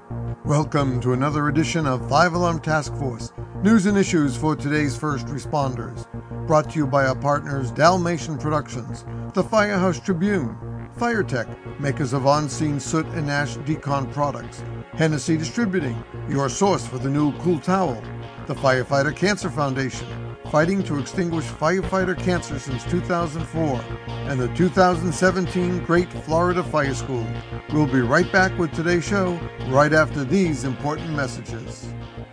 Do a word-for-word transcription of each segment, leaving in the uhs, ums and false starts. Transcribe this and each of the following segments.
Welcome to another edition of Five Alarm Task Force, news and issues for today's first responders. Brought to you by our partners Dalmatian Productions, the Firehouse Tribune, FireTech, makers of on-scene soot and ash decon products, Hennessy Distributing, your source for the new cool towel, the Firefighter Cancer Foundation, fighting to extinguish firefighter cancer since two thousand four, and the two thousand seventeen Great Florida Fire School. We'll be right back with today's show right after these important messages.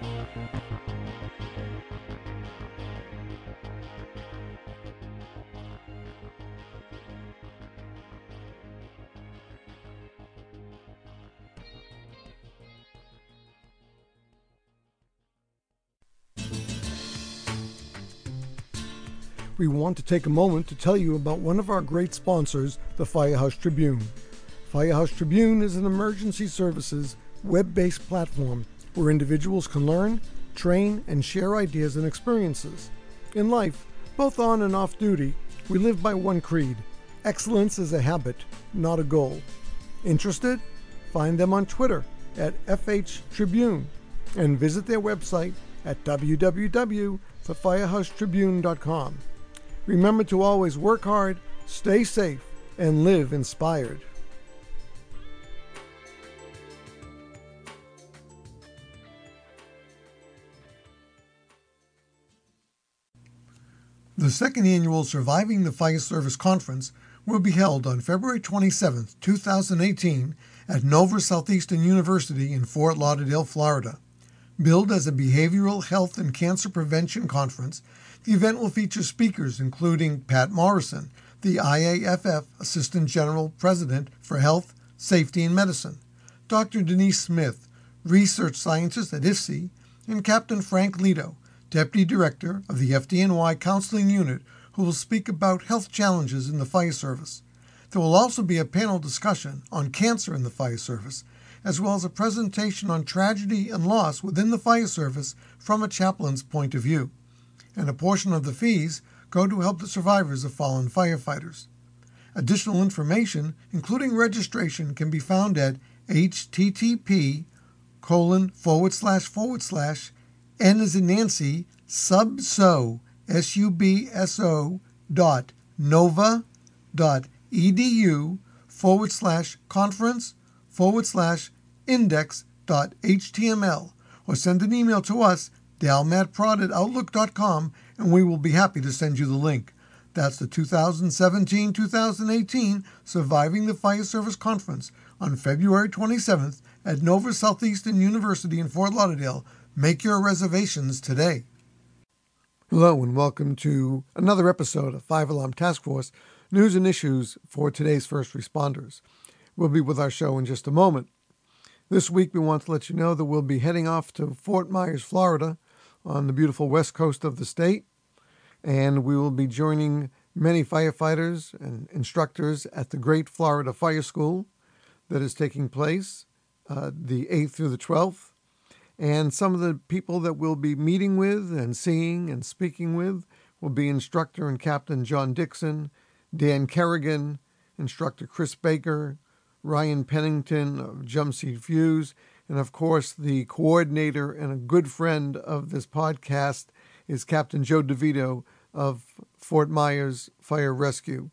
We want to take a moment to tell you about one of our great sponsors, the Firehouse Tribune. Firehouse Tribune is an emergency services web-based platform where individuals can learn, train, and share ideas and experiences. In life, both on and off duty, we live by one creed: excellence is a habit, not a goal. Interested? Find them on Twitter at F H Tribune and visit their website at w w w dot firehouse tribune dot com. Remember to always work hard, stay safe, and live inspired. The second annual Surviving the Fire Service Conference will be held on February twenty-seventh, two thousand eighteen at Nova Southeastern University in Fort Lauderdale, Florida. Billed as a behavioral health and cancer prevention conference, the event will feature speakers including Pat Morrison, the I A F F Assistant General President for Health, Safety, and Medicine, Doctor Denise Smith, Research Scientist at I F C E, and Captain Frank Lito, Deputy Director of the F D N Y Counseling Unit, who will speak about health challenges in the fire service. There will also be a panel discussion on cancer in the fire service, as well as a presentation on tragedy and loss within the fire service from a chaplain's point of view. And a portion of the fees go to help the survivors of fallen firefighters. Additional information, including registration, can be found at http colon forward slash forward slash N as in Nancy, subso, S-U-B-S-O, dot nova, dot edu, forward slash conference, forward slash index, dot html, or send an email to us, dalmatprod at outlook dot com, and we will be happy to send you the link. That's the two thousand seventeen two thousand eighteen Surviving the Fire Service Conference on February twenty-seventh at Nova Southeastern University in Fort Lauderdale. Make your reservations today. Hello and welcome to another episode of Five Alarm Task Force, news and issues for today's first responders. We'll be with our show in just a moment. This week we want to let you know that we'll be heading off to Fort Myers, Florida, on the beautiful west coast of the state, and we will be joining many firefighters and instructors at the Great Florida Fire School that is taking place uh, the eighth through the twelfth. And some of the people that we'll be meeting with and seeing and speaking with will be instructor and Captain John Dixon, Dan Kerrigan, instructor Chris Baker, Ryan Pennington of Jump Seat Fuse, and of course the coordinator and a good friend of this podcast is Captain Joe DeVito of Fort Myers Fire Rescue.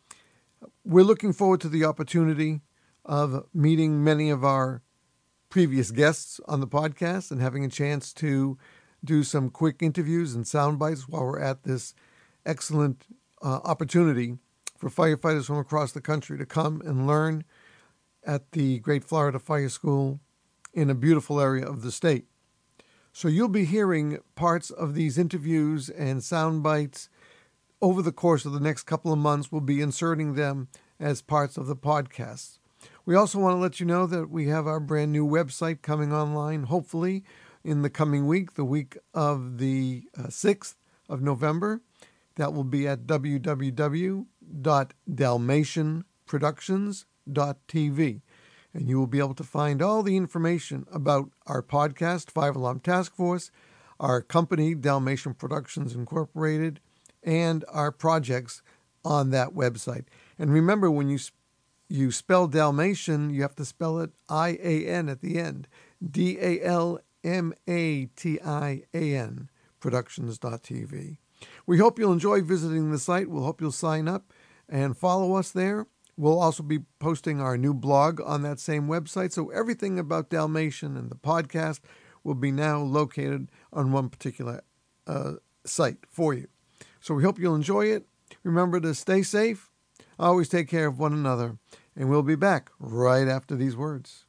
We're looking forward to the opportunity of meeting many of our previous guests on the podcast and having a chance to do some quick interviews and sound bites while we're at this excellent uh, opportunity for firefighters from across the country to come and learn at the Great Florida Fire School in a beautiful area of the state. So you'll be hearing parts of these interviews and sound bites over the course of the next couple of months. We'll be inserting them as parts of the podcast. We also want to let you know that we have our brand new website coming online, hopefully in the coming week, the week of the uh, sixth of November. That will be at w w w dot dalmatian productions dot t v. And you will be able to find all the information about our podcast, Five Alarm Task Force, our company, Dalmatian Productions Incorporated, and our projects on that website. And remember, when you you spell Dalmatian, you have to spell it I A N at the end. D A L M A T I A N, productions dot t v. We hope you'll enjoy visiting the site. We'll hope you'll sign up and follow us there. We'll also be posting our new blog on that same website, so everything about Dalmatian and the podcast will be now located on one particular uh, site for you. So we hope you'll enjoy it. Remember to stay safe, always take care of one another, and we'll be back right after these words.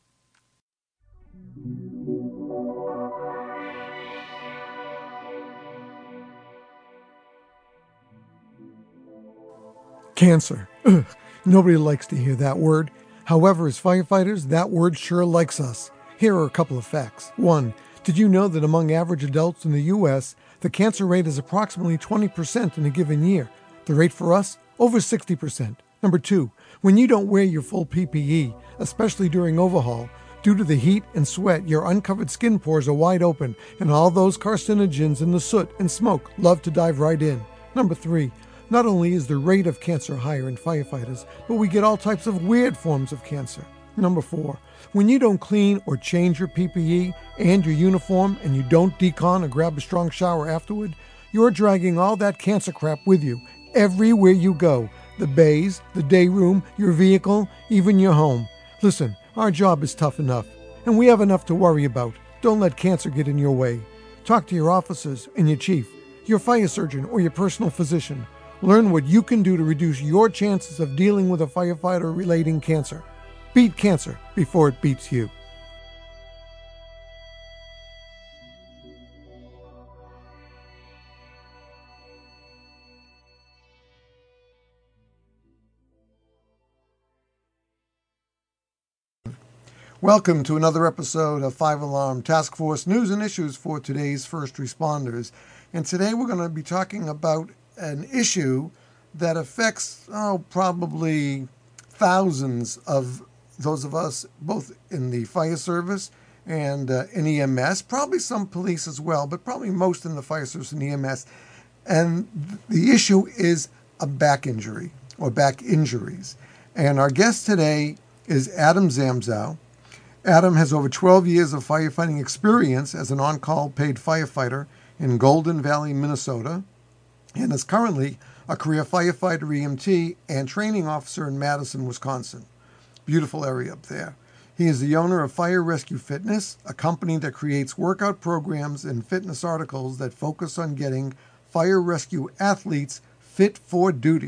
Cancer. Ugh. Nobody likes to hear that word. However, as firefighters, that word sure likes us. Here are a couple of facts. One, did you know that among average adults in the U S, the cancer rate is approximately twenty percent in a given year? The rate for us? Over sixty percent. Number two, when you don't wear your full P P E, especially during overhaul, due to the heat and sweat, your uncovered skin pores are wide open, and all those carcinogens in the soot and smoke love to dive right in. Number three, not only is the rate of cancer higher in firefighters, but we get all types of weird forms of cancer. Number four, when you don't clean or change your P P E and your uniform and you don't decon or grab a strong shower afterward, you're dragging all that cancer crap with you everywhere you go. The bays, the day room, your vehicle, even your home. Listen, our job is tough enough, and we have enough to worry about. Don't let cancer get in your way. Talk to your officers and your chief, your fire surgeon, or your personal physician. Learn what you can do to reduce your chances of dealing with a firefighter relating cancer. Beat cancer before it beats you. Welcome to another episode of Five Alarm Task Force News and Issues for today's first responders. And today we're going to be talking about an issue that affects, oh, probably thousands of those of us, both in the fire service and uh, in E M S, probably some police as well, but probably most in the fire service and E M S. And the issue is a back injury or back injuries. And our guest today is Adam Zamzow. Adam has over twelve years of firefighting experience as an on-call paid firefighter in Golden Valley, Minnesota, and is currently a career firefighter E M T and training officer in Madison, Wisconsin. Beautiful area up there. He is the owner of Fire Rescue Fitness, a company that creates workout programs and fitness articles that focus on getting fire rescue athletes fit for duty.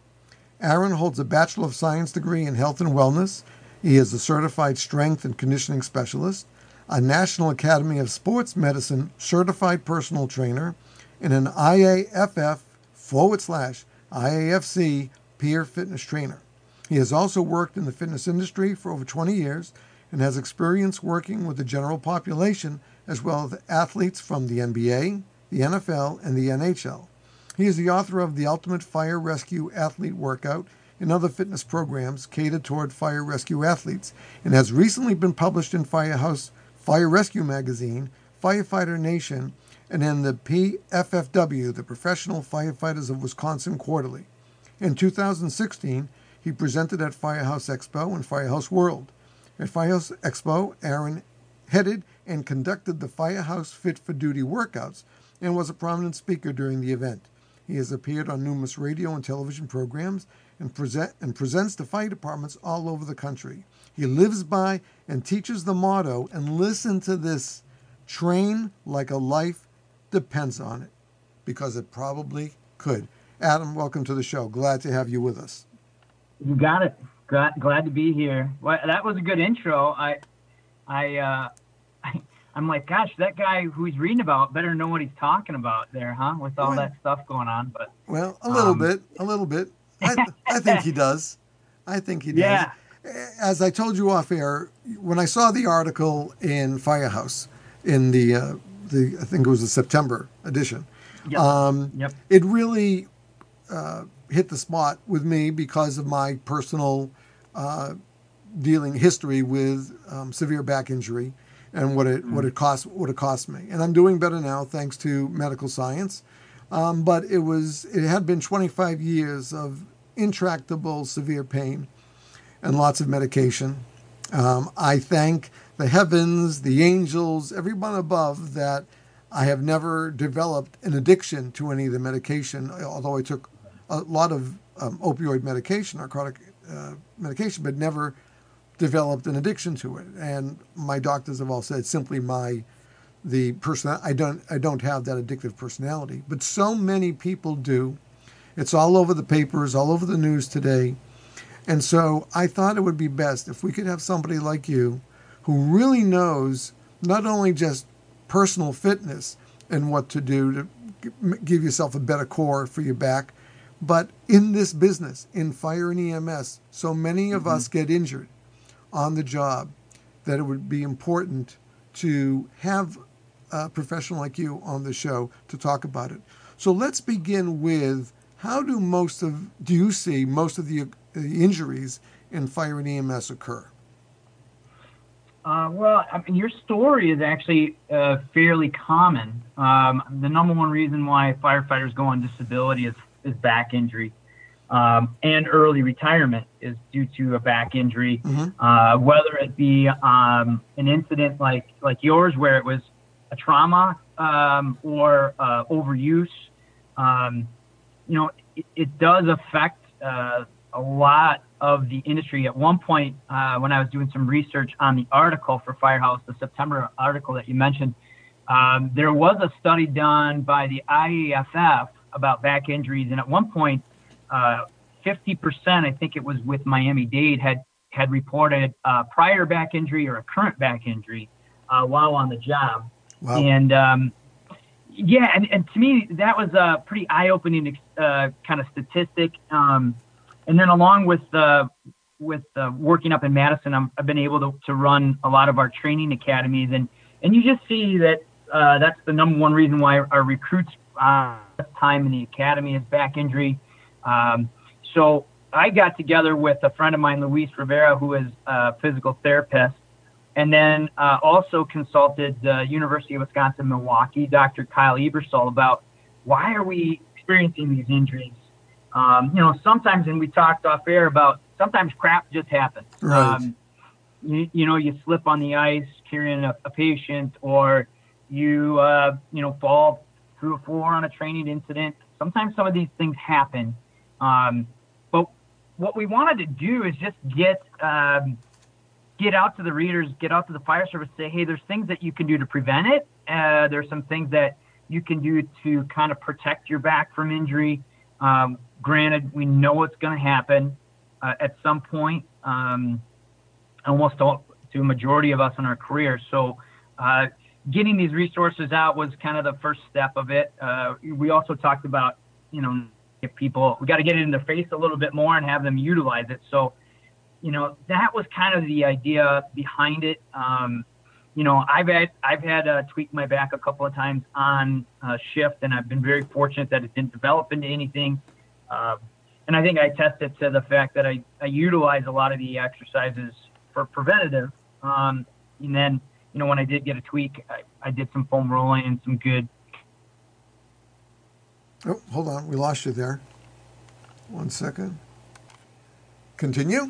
Aaron holds a Bachelor of Science degree in Health and Wellness. He is a certified strength and conditioning specialist, a National Academy of Sports Medicine certified personal trainer, and an I A F F forward slash I A F C peer fitness trainer. He has also worked in the fitness industry for over twenty years and has experience working with the general population as well as athletes from the N B A, the N F L, and the N H L. He is the author of the Ultimate Fire Rescue Athlete Workout and other fitness programs catered toward fire rescue athletes, and has recently been published in Firehouse Fire Rescue Magazine, Firefighter Nation, and in the P F F W, the Professional Firefighters of Wisconsin Quarterly. In two thousand sixteen, he presented at Firehouse Expo and Firehouse World. At Firehouse Expo, Aaron headed and conducted the Firehouse Fit for Duty workouts and was a prominent speaker during the event. He has appeared on numerous radio and television programs and present and presents to fire departments all over the country. He lives by and teaches the motto, and listen to this, train like a life depends on it, because it probably could. Adam, welcome to the show. Glad to have you with us. You got it. Glad, glad to be here. Well, that was a good intro. I, I, uh, I, I'm like, gosh, that guy who he's reading about better know what he's talking about there, huh? With all well, that stuff going on. But well, a little um, bit, a little bit. I, I think he does. I think he does. Yeah. As I told you off air, when I saw the article in Firehouse in the, uh, the I think it was the September edition, yep. Um, yep. it really uh, hit the spot with me because of my personal uh, dealing history with um, severe back injury and what it mm. what it cost what it cost me. And I'm doing better now thanks to medical science. Um, but it was it had been twenty-five years of intractable severe pain and lots of medication Um, I thank the heavens, the angels, everyone above that I have never developed an addiction to any of the medication, although I took a lot of um, opioid medication, narcotic uh, medication, but never developed an addiction to it. And my doctors have all said simply my the person I don't I don't have that addictive personality, but so many people do. It's all over the papers, all over the news today. And so I thought it would be best if we could have somebody like you who really knows not only just personal fitness and what to do to give yourself a better core for your back, but in this business, in fire and E M S, so many of mm-hmm. us get injured on the job that it would be important to have a professional like you on the show to talk about it. So let's begin with, how do most of, do you see most of the, the injuries in fire and E M S occur? Uh, well, I mean, your story is actually uh, fairly common. Um, the number one reason why firefighters go on disability is, is back injury. Um, and early retirement is due to a back injury, mm-hmm. uh, whether it be um, an incident like, like yours where it was a trauma um, or uh, overuse. Um, you know, it, it does affect uh, a lot of the industry. At one point, uh, when I was doing some research on the article for Firehouse, the September article that you mentioned, um, there was a study done by the I A F F about back injuries. And at one point, uh, fifty percent, I think it was with Miami-Dade, had, had reported uh, prior back injury or a current back injury uh, while on the job. Wow. And um, yeah, and, and to me, that was a pretty eye-opening uh, kind of statistic. Um, And then along with uh, with uh, working up in Madison, I'm, I've been able to, to run a lot of our training academies. And, and you just see that uh, that's the number one reason why our recruits uh, time in the academy is back injury. Um, so I got together with a friend of mine, Luis Rivera, who is a physical therapist, and then uh, also consulted the University of Wisconsin-Milwaukee, Doctor Kyle Ebersol, about why are we experiencing these injuries? Um, you know, sometimes, and we talked off air about, sometimes crap just happens. Right. Um, you, you know, you slip on the ice carrying a, a patient, or you, uh, you know, fall through a floor on a training incident. Sometimes some of these things happen. Um, but what we wanted to do is just get, um, get out to the readers, get out to the fire service, say, hey, there's things that you can do to prevent it. Uh, there's some things that you can do to kind of protect your back from injury. Um, granted, we know it's going to happen uh, at some point, um, almost all, to a majority of us in our career. So uh, getting these resources out was kind of the first step of it. Uh, we also talked about, you know, if people, we got to get it in their face a little bit more and have them utilize it. So, you know, that was kind of the idea behind it. Um, you know, I've had, I've had uh, tweaked my back a couple of times on uh, shift, and I've been very fortunate that it didn't develop into anything. Uh, and I think I attested to the fact that I, I utilize a lot of the exercises for preventative. Um, and then, you know, when I did get a tweak, I, I did some foam rolling and some good. Oh, hold on. We lost you there. One second. Continue.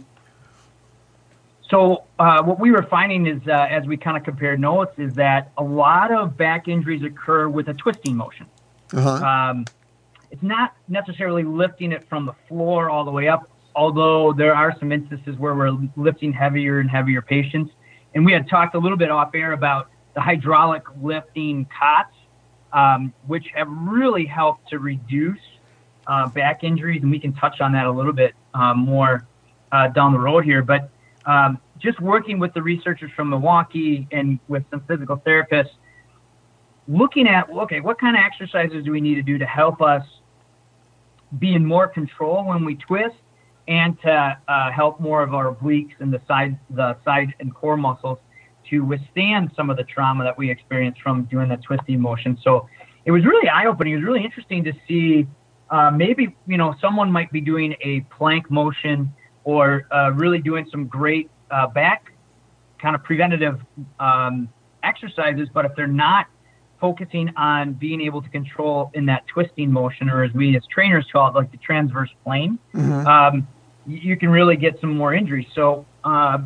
So uh, what we were finding is, uh, as we kind of compared notes, is that a lot of back injuries occur with a twisting motion. Uh-huh. Um, it's not necessarily lifting it from the floor all the way up, although there are some instances where we're lifting heavier and heavier patients. And we had talked a little bit off air about the hydraulic lifting cots, um, which have really helped to reduce uh, back injuries. And we can touch on that a little bit uh, more uh, down the road here. But um, just working with the researchers from Milwaukee and with some physical therapists, looking at, okay, what kind of exercises do we need to do to help us be in more control when we twist, and to uh, help more of our obliques and the side, the side and core muscles to withstand some of the trauma that we experience from doing that twisting motion. So it was really eye-opening. It was really interesting to see uh, maybe, you know, someone might be doing a plank motion or uh, really doing some great uh, back kind of preventative um, exercises, but if they're not focusing on being able to control in that twisting motion, or as we as trainers call it, like the transverse plane, mm-hmm. um, you can really get some more injuries. So, uh,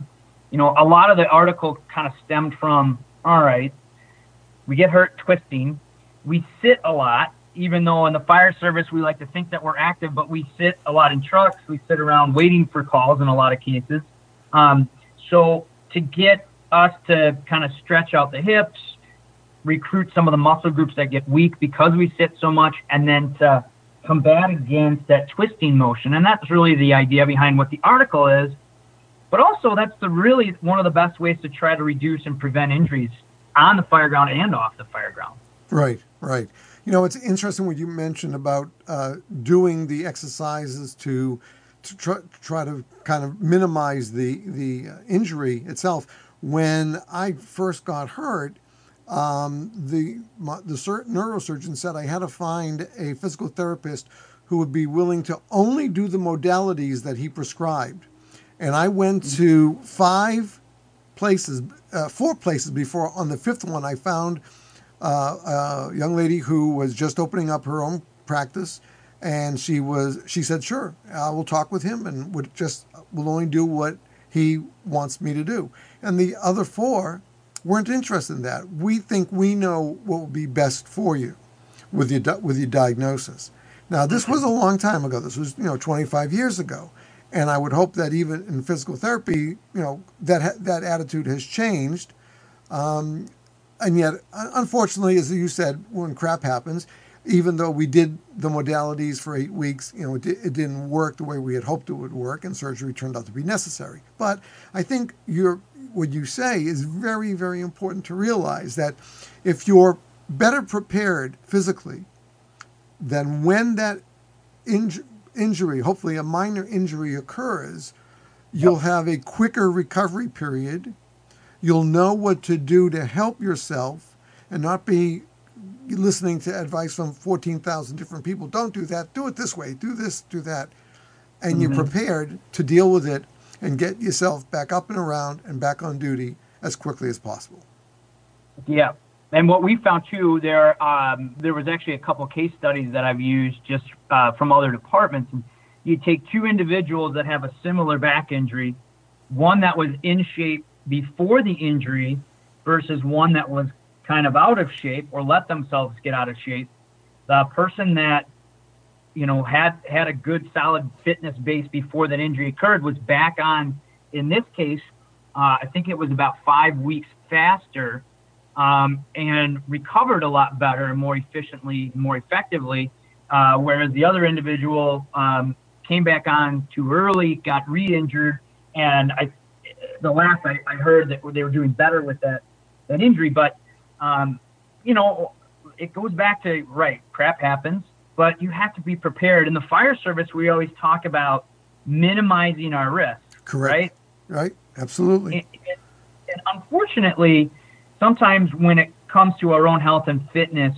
you know, a lot of the article kind of stemmed from, all right, we get hurt twisting, we sit a lot, even though in the fire service we like to think that we're active, but we sit a lot in trucks, we sit around waiting for calls in a lot of cases. Um, so to get us to kind of stretch out the hips, recruit some of the muscle groups that get weak because we sit so much, and then to combat against that twisting motion. And that's really the idea behind what the article is. But also that's the really one of the best ways to try to reduce and prevent injuries on the fire ground and off the fire ground. Right, right. You know, it's interesting what you mentioned about uh, doing the exercises to to try, try to kind of minimize the the injury itself. When I first got hurt, um, the my, the sur- neurosurgeon said I had to find a physical therapist who would be willing to only do the modalities that he prescribed. And I went to five places, uh, four places before. On the fifth one, I found uh, a young lady who was just opening up her own practice, and she was. She said, "Sure, I will talk with him, and would just will only do what he wants me to do." And the other four weren't interested in that. We think we know what will be best for you with your with your diagnosis. Now, this was a long time ago. This was, you know, twenty-five years ago. And I would hope that even in physical therapy, you know, that that attitude has changed. Um, and yet, unfortunately, as you said, when crap happens, even though we did the modalities for eight weeks, you know, it, it didn't work the way we had hoped it would work, and surgery turned out to be necessary. But I think your what you say is very, very important to realize that if you're better prepared physically, then when that injury injury, hopefully a minor injury occurs, you'll yep. have a quicker recovery period. You'll know what to do to help yourself and not be listening to advice from fourteen thousand different people. Don't do that. Do it this way. Do this, do that. And mm-hmm. you're prepared to deal with it and get yourself back up and around and back on duty as quickly as possible. Yeah. And what we found too, there um, there was actually a couple of case studies that I've used just uh, from other departments. And you take two individuals that have a similar back injury, one that was in shape before the injury versus one that was kind of out of shape or let themselves get out of shape. The person that, you know, had had a good solid fitness base before that injury occurred was back on, in this case, uh, I think it was about five weeks faster. Um, and recovered a lot better and more efficiently, more effectively, uh, whereas the other individual um, came back on too early, got re-injured, and I, the last I, I heard that they were doing better with that, that injury. But, um, you know, it goes back to, right, crap happens, but you have to be prepared. In the fire service, we always talk about minimizing our risk. Correct. Right? Right, absolutely. And, and, and unfortunately, sometimes when it comes to our own health and fitness,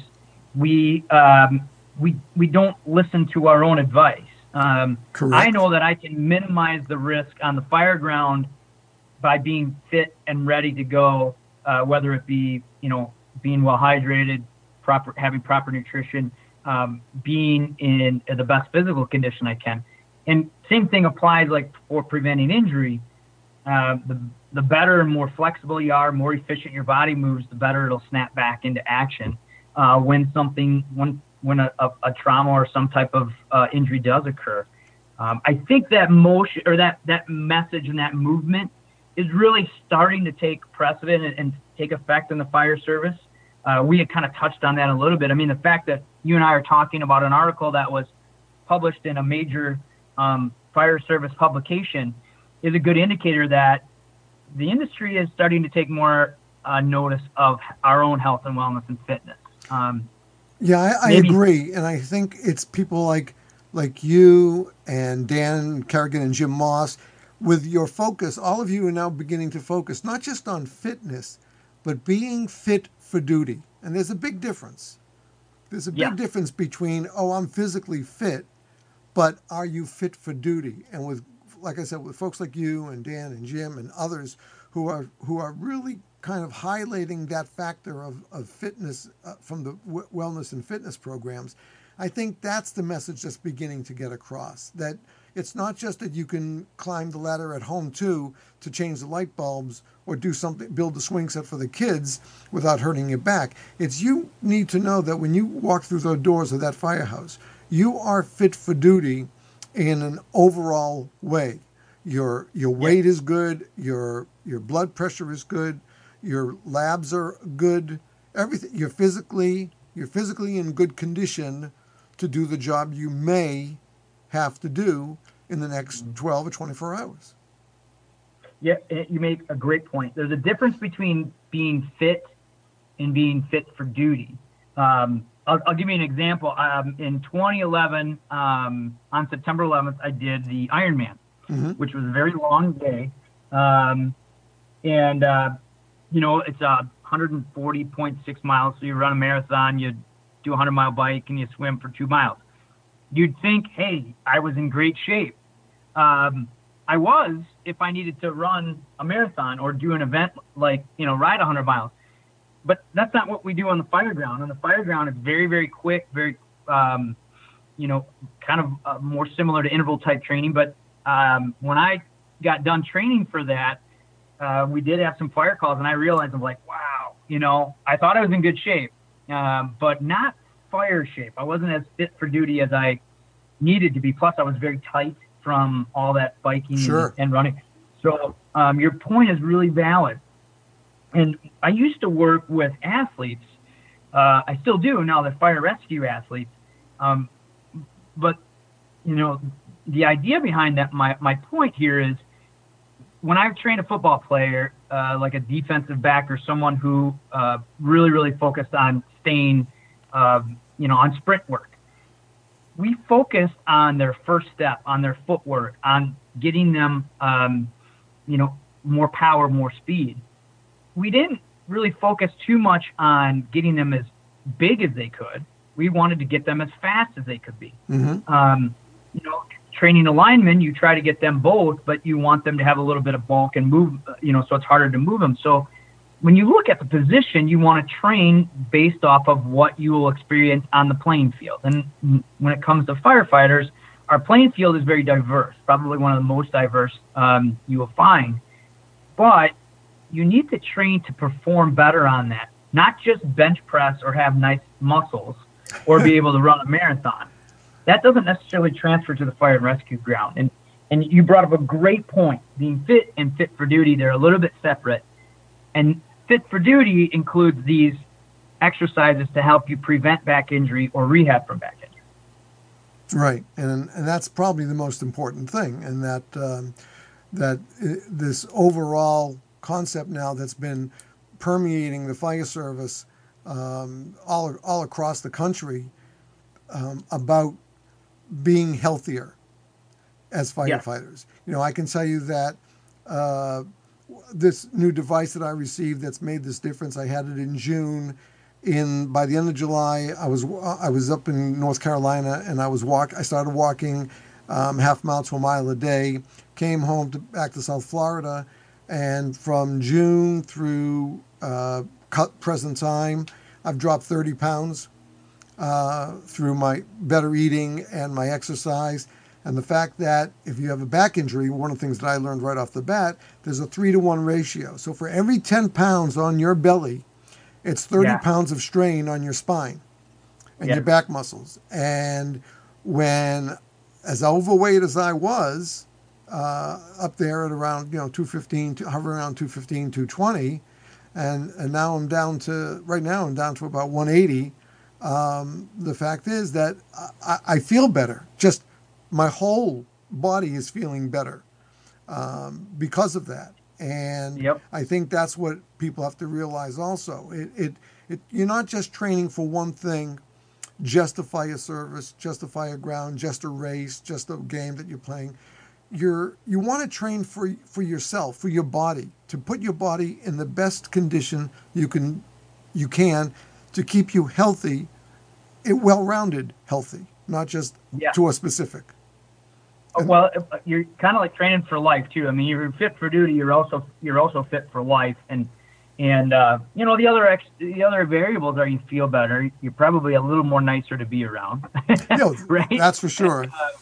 we um, we we don't listen to our own advice. Um, Correct. I know that I can minimize the risk on the fire ground by being fit and ready to go, uh, whether it be, you know, being well hydrated, proper having proper nutrition, um, being in the best physical condition I can. And same thing applies like for preventing injury. Uh, the the better and more flexible you are, more efficient your body moves, the better it'll snap back into action uh, when something, when when a, a, a trauma or some type of uh, injury does occur. Um, I think that motion or that that message and that movement is really starting to take precedent and, and take effect in the fire service. Uh, we had kind of touched on that a little bit. I mean, the fact that you and I are talking about an article that was published in a major um, fire service publication is a good indicator that the industry is starting to take more uh, notice of our own health and wellness and fitness. Um, yeah, I, I maybe- agree. And I think it's people like like you and Dan Kerrigan and Jim Moss, with your focus, all of you are now beginning to focus not just on fitness, but being fit for duty. And there's a big difference. There's a big Yeah. difference between, oh, I'm physically fit, but are you fit for duty? And with, like I said, with folks like you and Dan and Jim and others who are who are really kind of highlighting that factor of, of fitness uh, from the w- wellness and fitness programs, I think that's the message that's beginning to get across, that it's not just that you can climb the ladder at home too to change the light bulbs or do something, build the swing set for the kids without hurting your back. It's you need to know that when you walk through the doors of that firehouse, you are fit for duty in an overall way. Your your weight is good, your your blood pressure is good, your labs are good, everything. You're physically you're physically in good condition to do the job you may have to do in the next twelve or twenty-four hours. Yeah, you make a great point. There's a difference between being fit and being fit for duty. Um, I'll, I'll give you an example. Um, in twenty eleven, um, on September eleventh, I did the Ironman, mm-hmm. which was a very long day. Um, and, uh, you know, it's uh, one hundred forty point six miles. So you run a marathon, you do a hundred mile bike, and you swim for two miles. You'd think, hey, I was in great shape. Um, I was if I needed to run a marathon or do an event like, you know, ride one hundred miles. But that's not what we do on the fire ground. On the fire ground, it's very, very quick, very, um, you know, kind of uh, more similar to interval type training. But um, when I got done training for that, uh, we did have some fire calls, and I realized I'm like, wow, you know, I thought I was in good shape, um, but not fire shape. I wasn't as fit for duty as I needed to be. Plus, I was very tight from all that biking sure. and, and running. So um, your point is really valid. And I used to work with athletes. Uh, I still do now. They're fire rescue athletes. Um, but, you know, the idea behind that, my, my point here is when I've trained a football player, uh, like a defensive back or someone who uh, really, really focused on staying, uh, you know, on sprint work, we focused on their first step, on their footwork, on getting them, um, you know, more power, more speed. We didn't really focus too much on getting them as big as they could. We wanted to get them as fast as they could be. Mm-hmm. Um, you know, training a lineman, you try to get them both, but you want them to have a little bit of bulk and move, you know, so it's harder to move them. So when you look at the position, you want to train based off of what you will experience on the playing field. And when it comes to firefighters, our playing field is very diverse, probably one of the most diverse um, you will find. But you need to train to perform better on that, not just bench press or have nice muscles or be able to run a marathon. That doesn't necessarily transfer to the fire and rescue ground. And and you brought up a great point. Being fit and fit for duty, they're a little bit separate. And fit for duty includes these exercises to help you prevent back injury or rehab from back injury. Right, and and that's probably the most important thing, and that um, that this overall concept now that's been permeating the fire service um, all all across the country um, about being healthier as firefighters. Yeah. You know, I can tell you that uh, this new device that I received that's made this difference. I had it in June. In by the end of July, I was I was up in North Carolina, and I was walk. I started walking um, half mile to a mile a day. Came home to back to South Florida. And from June through uh, present time, I've dropped thirty pounds uh, through my better eating and my exercise. And the fact that if you have a back injury, one of the things that I learned right off the bat, there's a three to one ratio. So for every ten pounds on your belly, it's thirty yeah. pounds of strain on your spine and yeah. your back muscles. And when, as overweight as I was, Uh, up there at around, you know, two fifteen, hovering around two fifteen, two twenty. And, and now I'm down to, right now I'm down to about one eighty. Um, the fact is that I, I feel better. Just my whole body is feeling better um, because of that. And yep. I think that's what people have to realize also. It, it, it, you're not just training for one thing, just a fire service, just a fire ground, just a race, just a game that you're playing. You're, you want to train for for yourself, for your body, to put your body in the best condition you can, you can, to keep you healthy, well-rounded, healthy, not just yeah. to a specific. And, well, you're kind of like training for life too. I mean, you're fit for duty. You're also you're also fit for life, and and uh, you know the other ex, the other variables are you feel better. You're probably a little more nicer to be around. You know, right? That's for sure. Uh,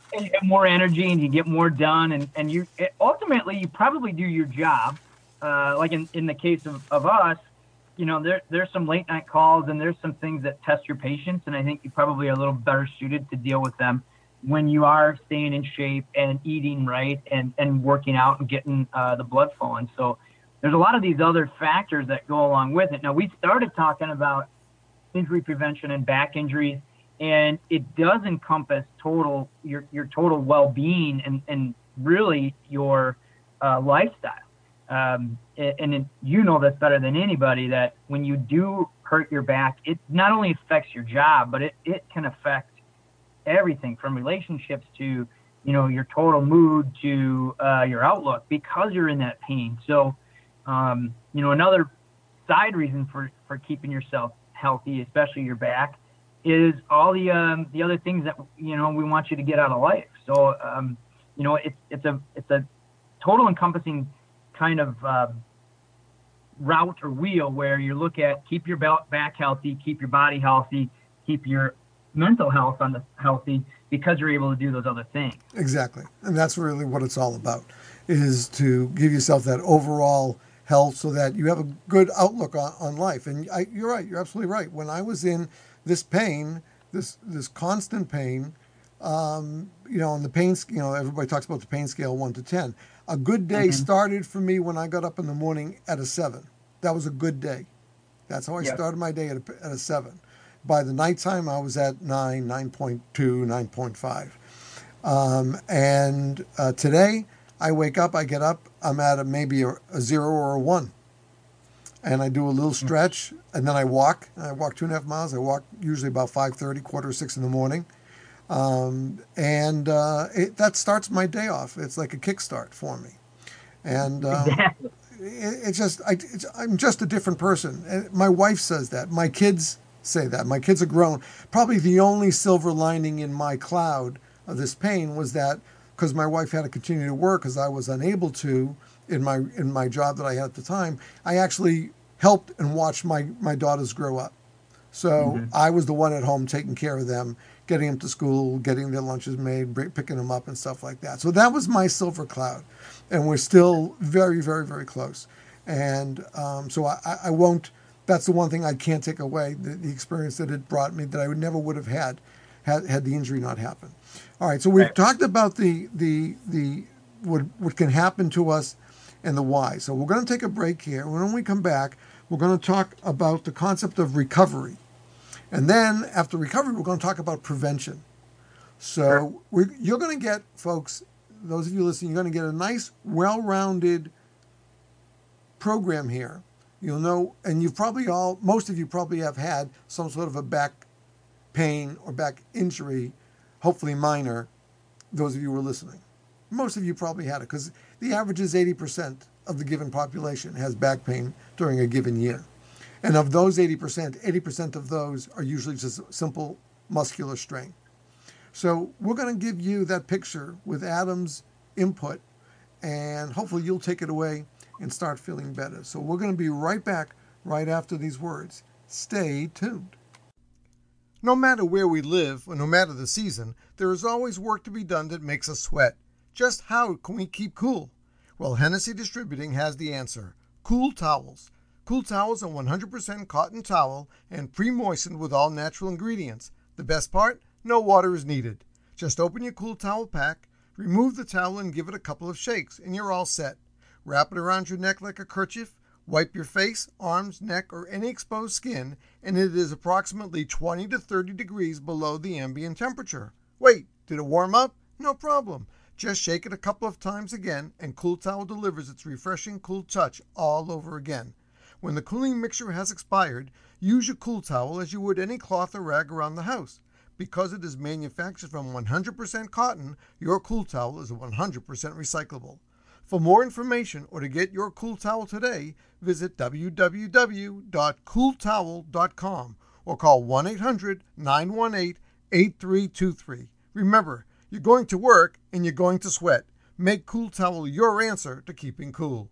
and you have more energy and you get more done, and and you it, ultimately you probably do your job. Uh, like in, in the case of, of us, you know, there there's some late night calls and there's some things that test your patience, and I think you probably are a little better suited to deal with them when you are staying in shape and eating right and, and working out and getting uh, the blood flowing. So there's a lot of these other factors that go along with it. Now, we started talking about injury prevention and back injuries, and it does encompass total your your total well-being and, and really your uh, lifestyle. Um, and it, you know this better than anybody, that when you do hurt your back, it not only affects your job, but it, it can affect everything from relationships to, you know, your total mood to uh, your outlook, because you're in that pain. So, um, you know, another side reason for, for keeping yourself healthy, especially your back, is all the um, the other things that, you know, we want you to get out of life. So, um, you know, it's it's a it's a total encompassing kind of uh, route or wheel where you look at keep your back healthy, keep your body healthy, keep your mental health on the healthy, because you're able to do those other things. Exactly. And that's really what it's all about, is to give yourself that overall health so that you have a good outlook on, on life. And I, you're right. You're absolutely right. When I was in this pain, this, this constant pain, um, you know, on the pain, you know, everybody talks about the pain scale one to ten. A good day mm-hmm. started for me when I got up in the morning at a seven. That was a good day. That's how I yep. started my day at a, at a seven. By the nighttime, I was at nine, nine point two, nine point five. Um, and uh, today, I wake up, I get up, I'm at a, maybe a, a zero or a one. And I do a little stretch, and then I walk. I walk two and a half miles. I walk usually about five thirty, quarter to six in the morning. Um, and uh, it, that starts my day off. It's like a kickstart for me. And um, exactly. it, it's just, I, it's, I'm just a different person. And my wife says that. My kids say that. My kids are grown. Probably the only silver lining in my cloud of this pain was that because my wife had to continue to work because I was unable to in my in my job that I had at the time, I actually helped and watched my, my daughters grow up. So mm-hmm. I was the one at home taking care of them, getting them to school, getting their lunches made, picking them up and stuff like that. So that was my silver cloud. And we're still very, very, very close. And um, so I, I won't, that's the one thing I can't take away, the, the experience that it brought me that I would never would have had, had had the injury not happened. All right, so we've right. talked about the the the what what can happen to us and the why. So we're going to take a break here. When we come back, we're going to talk about the concept of recovery. And then after recovery, we're going to talk about prevention. So sure. we, you're going to get, folks, those of you listening, you're going to get a nice, well-rounded program here. You'll know, and you've probably all, most of you probably have had some sort of a back pain or back injury, hopefully minor, those of you who are listening. Most of you probably had it because the average is eighty percent of the given population has back pain during a given year. And of those eighty percent, eighty percent of those are usually just simple muscular strain. So we're going to give you that picture with Adam's input, and hopefully you'll take it away and start feeling better. So we're going to be right back right after these words. Stay tuned. No matter where we live, or no matter the season, there is always work to be done that makes us sweat. Just how can we keep cool? Well, Hennessy Distributing has the answer. Cool Towels. Cool Towels are one hundred percent cotton towel and pre-moistened with all natural ingredients. The best part? No water is needed. Just open your Cool Towel pack, remove the towel and give it a couple of shakes, and you're all set. Wrap it around your neck like a kerchief, wipe your face, arms, neck, or any exposed skin, and it is approximately twenty to thirty degrees below the ambient temperature. Wait, did it warm up? No problem. Just shake it a couple of times again, and Cool Towel delivers its refreshing cool touch all over again. When the cooling mixture has expired, use your Cool Towel as you would any cloth or rag around the house. Because it is manufactured from one hundred percent cotton, your Cool Towel is one hundred percent recyclable. For more information or to get your Cool Towel today, visit w w w dot cool towel dot com or call one eight hundred nine one eight eight three two three. Remember, you're going to work and you're going to sweat. Make Cool Towel your answer to keeping cool.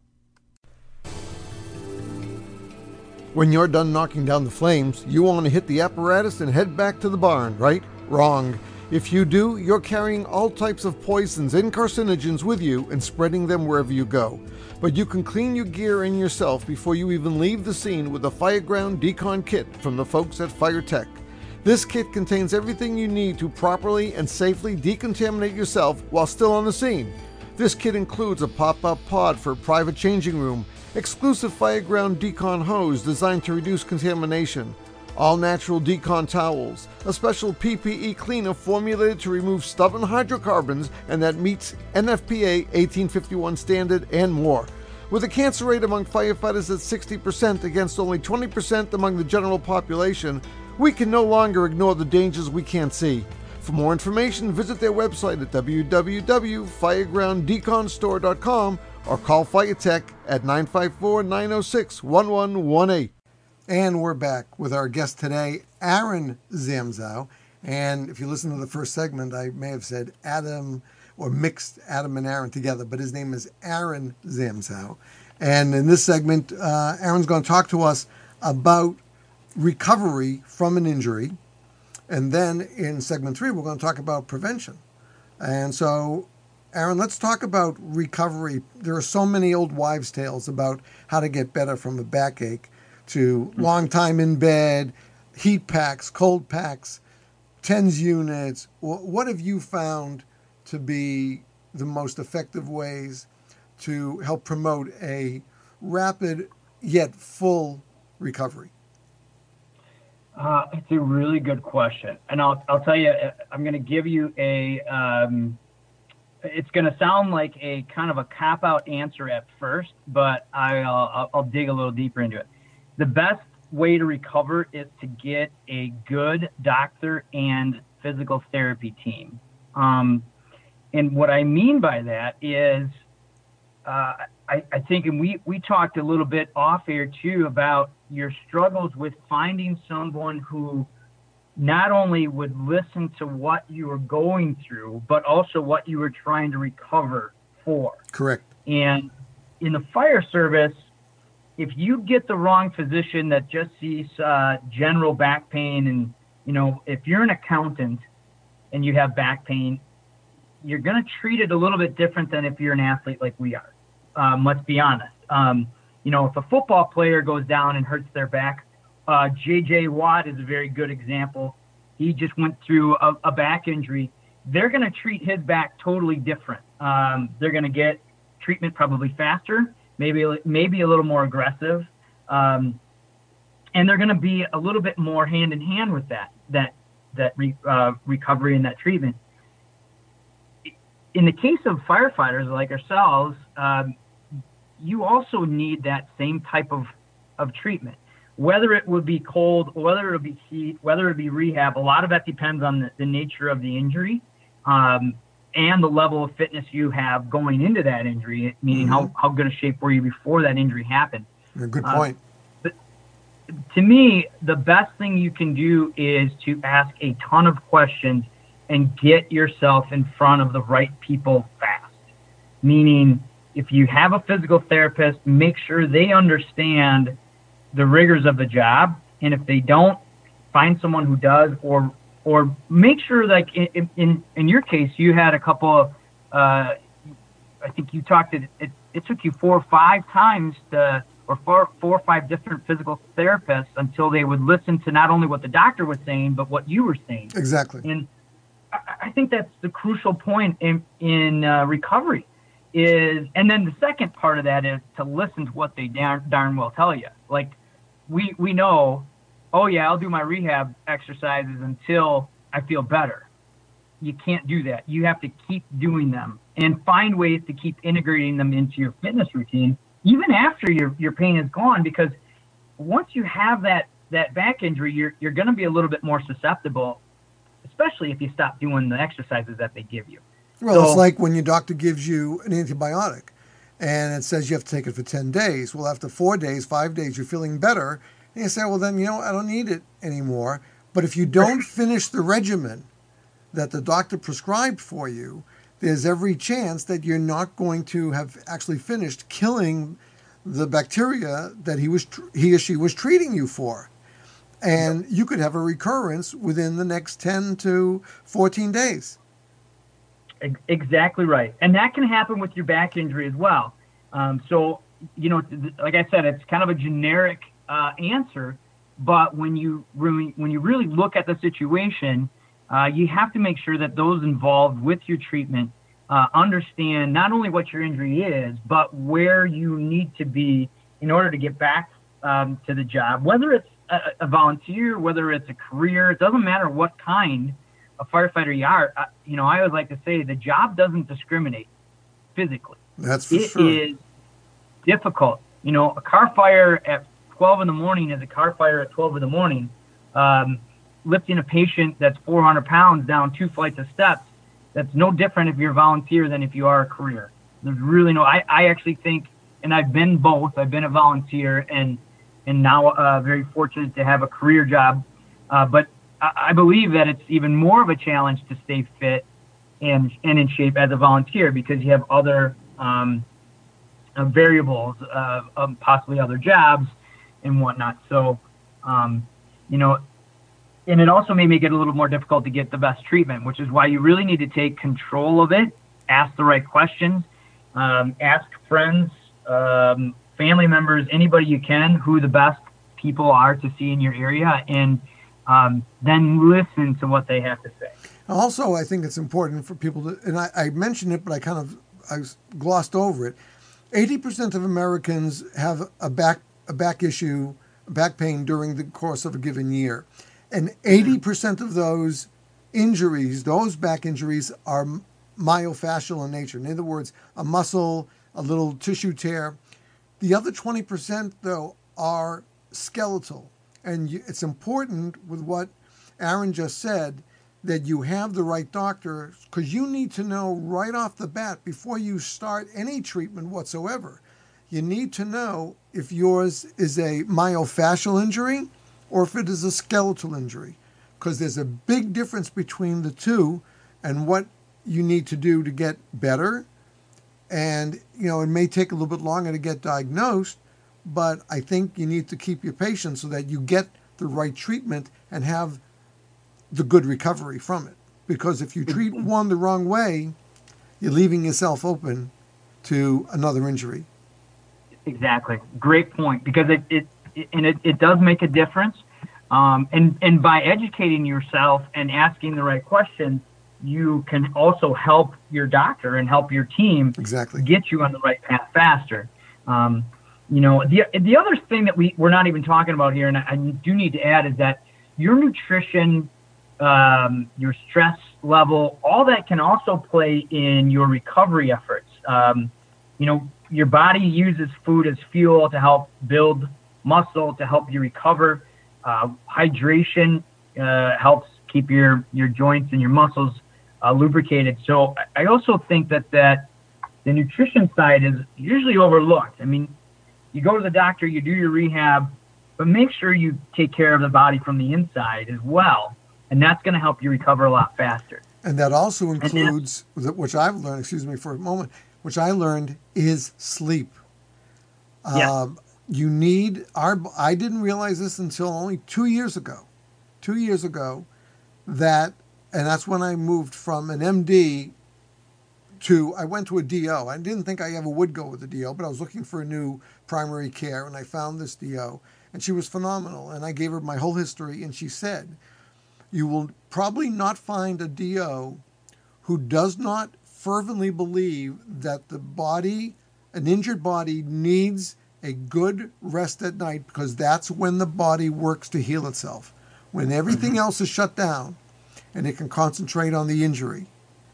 When you're done knocking down the flames, you want to hit the apparatus and head back to the barn, right? Wrong. If you do, you're carrying all types of poisons and carcinogens with you and spreading them wherever you go. But you can clean your gear and yourself before you even leave the scene with a Fireground Decon kit from the folks at FireTech. This kit contains everything you need to properly and safely decontaminate yourself while still on the scene. This kit includes a pop-up pod for a private changing room, exclusive Fireground Decon hose designed to reduce contamination, all-natural Decon towels, a special P P E cleaner formulated to remove stubborn hydrocarbons and that meets N F P A eighteen fifty-one standard, and more. With a cancer rate among firefighters at sixty percent against only twenty percent among the general population, we can no longer ignore the dangers we can't see. For more information, visit their website at w w w dot fireground decon store dot com or call FireTech at nine five four, nine oh six, one one one eight. And we're back with our guest today, Aaron Zamzow. And if you listen to the first segment, I may have said Adam or mixed Adam and Aaron together, but his name is Aaron Zamzow. And in this segment, uh, Aaron's going to talk to us about recovery from an injury. And then in segment three, we're going to talk about prevention. And so, Aaron, let's talk about recovery. There are so many old wives' tales about how to get better from a backache, to long time in bed, heat packs, cold packs, TENS units. What have you found to be the most effective ways to help promote a rapid yet full recovery? Uh, it's a really good question. And I'll, I'll tell you, I'm going to give you a, um, it's going to sound like a kind of a cop-out answer at first, but I'll, I'll, I'll dig a little deeper into it. The best way to recover is to get a good doctor and physical therapy team. Um, and what I mean by that is, uh, I, I think, and we, we talked a little bit off air too about your struggles with finding someone who not only would listen to what you were going through, but also what you were trying to recover for. Correct. And in the fire service, if you get the wrong physician that just sees uh, general back pain, and, you know, if you're an accountant and you have back pain, you're going to treat it a little bit different than if you're an athlete like we are. Um, let's be honest. Um, you know, if a football player goes down and hurts their back, uh, J J Watt is a very good example. He just went through a, a back injury. They're going to treat his back totally different. Um, they're going to get treatment probably faster, maybe maybe a little more aggressive, um, and they're going to be a little bit more hand in hand with that that that re, uh, recovery and that treatment. In the case of firefighters like ourselves, um, you also need that same type of, of treatment. Whether it would be cold, whether it would be heat, whether it be rehab, a lot of that depends on the, the nature of the injury um, and the level of fitness you have going into that injury, meaning mm-hmm. how, how good a shape were you before that injury happened. Good point. Uh, but to me, the best thing you can do is to ask a ton of questions and get yourself in front of the right people fast. Meaning, if you have a physical therapist, make sure they understand the rigors of the job. And if they don't, find someone who does, or or make sure, like in in, in your case, you had a couple of, uh, I think you talked, it, it, it took you four or five times to, or four, four or five different physical therapists until they would listen to not only what the doctor was saying, but what you were saying. Exactly. And I think that's the crucial point in, in uh, recovery is, and then the second part of that is to listen to what they darn, darn well tell you. Like we, we know, oh yeah, I'll do my rehab exercises until I feel better. You can't do that. You have to keep doing them and find ways to keep integrating them into your fitness routine, even after your, your pain is gone, because once you have that, that back injury, you're, you're going to be a little bit more susceptible, especially if you stop doing the exercises that they give you. Well, so, it's like when your doctor gives you an antibiotic and it says you have to take it for ten days. Well, after four days, five days, you're feeling better. And you say, well, then, you know, I don't need it anymore. But if you don't finish the regimen that the doctor prescribed for you, there's every chance that you're not going to have actually finished killing the bacteria that he was he or she was treating you for. and you could have a recurrence within the next ten to fourteen days. Ex- Exactly right. And that can happen with your back injury as well. Um, so, you know, th- like I said, it's kind of a generic uh, answer, but when you really, when you really look at the situation, uh, you have to make sure that those involved with your treatment uh, understand not only what your injury is, but where you need to be in order to get back um, to the job, whether it's a, a volunteer, whether it's a career, it doesn't matter what kind a firefighter you are. Uh, you know, I always like to say the job doesn't discriminate physically. That's for It sure. is difficult. You know, a car fire at twelve in the morning is a car fire at twelve in the morning. Um, lifting a patient that's four hundred pounds down two flights of steps, that's no different if you're a volunteer than if you are a career. There's really no, I, I actually think, and I've been both, I've been a volunteer and, and now uh, very fortunate to have a career job. Uh, but I, I believe that it's even more of a challenge to stay fit and, and in shape as a volunteer because you have other um, uh, variables, uh, um, possibly other jobs and whatnot. So, um, you know, and it also may make it a little more difficult to get the best treatment, which is why you really need to take control of it, ask the right questions, um, ask friends, um, family members, anybody you can, who the best people are to see in your area, and um, then listen to what they have to say. Also, I think it's important for people to, and I, I mentioned it, but I kind of I glossed over it. eighty percent of Americans have a back a back issue, back pain during the course of a given year. And eighty percent of those injuries, those back injuries, are myofascial in nature. In other words, a muscle, a little tissue tear. The other twenty percent, though, are skeletal. And you, it's important with what Aaron just said that you have the right doctor, because you need to know right off the bat before you start any treatment whatsoever. You need to know if yours is a myofascial injury or if it is a skeletal injury, because there's a big difference between the two and what you need to do to get better. And, you know, it may take a little bit longer to get diagnosed, but I think you need to keep your patience so that you get the right treatment and have the good recovery from it. Because if you treat one the wrong way, you're leaving yourself open to another injury. Exactly. Great point. Because it, it, it and it, it does make a difference. Um, and, and by educating yourself and asking the right questions, you can also help your doctor and help your team exactly get you on the right path faster. Um, you know, the the other thing that we, we're not even talking about here, and I, I do need to add, is that your nutrition, um, your stress level, all that can also play in your recovery efforts. Um, you know, your body uses food as fuel to help build muscle, to help you recover. Uh, hydration uh, helps keep your, your joints and your muscles uh, lubricated. So I also think that, that the nutrition side is usually overlooked. I mean, you go to the doctor, you do your rehab, but make sure you take care of the body from the inside as well. And that's going to help you recover a lot faster. And that also includes, which I've learned, excuse me for a moment, which I learned is sleep. Yeah. Um, you need, our, I didn't realize this until only two years ago, two years ago, that, and that's when I moved from an M D to, I went to a D O. I didn't think I ever would go with a D O, but I was looking for a new primary care, and I found this D O, and she was phenomenal. And I gave her my whole history, and she said, you will probably not find a D O who does not fervently believe that the body, an injured body, needs a good rest at night, because that's when the body works to heal itself. When everything else is shut down and it can concentrate on the injury.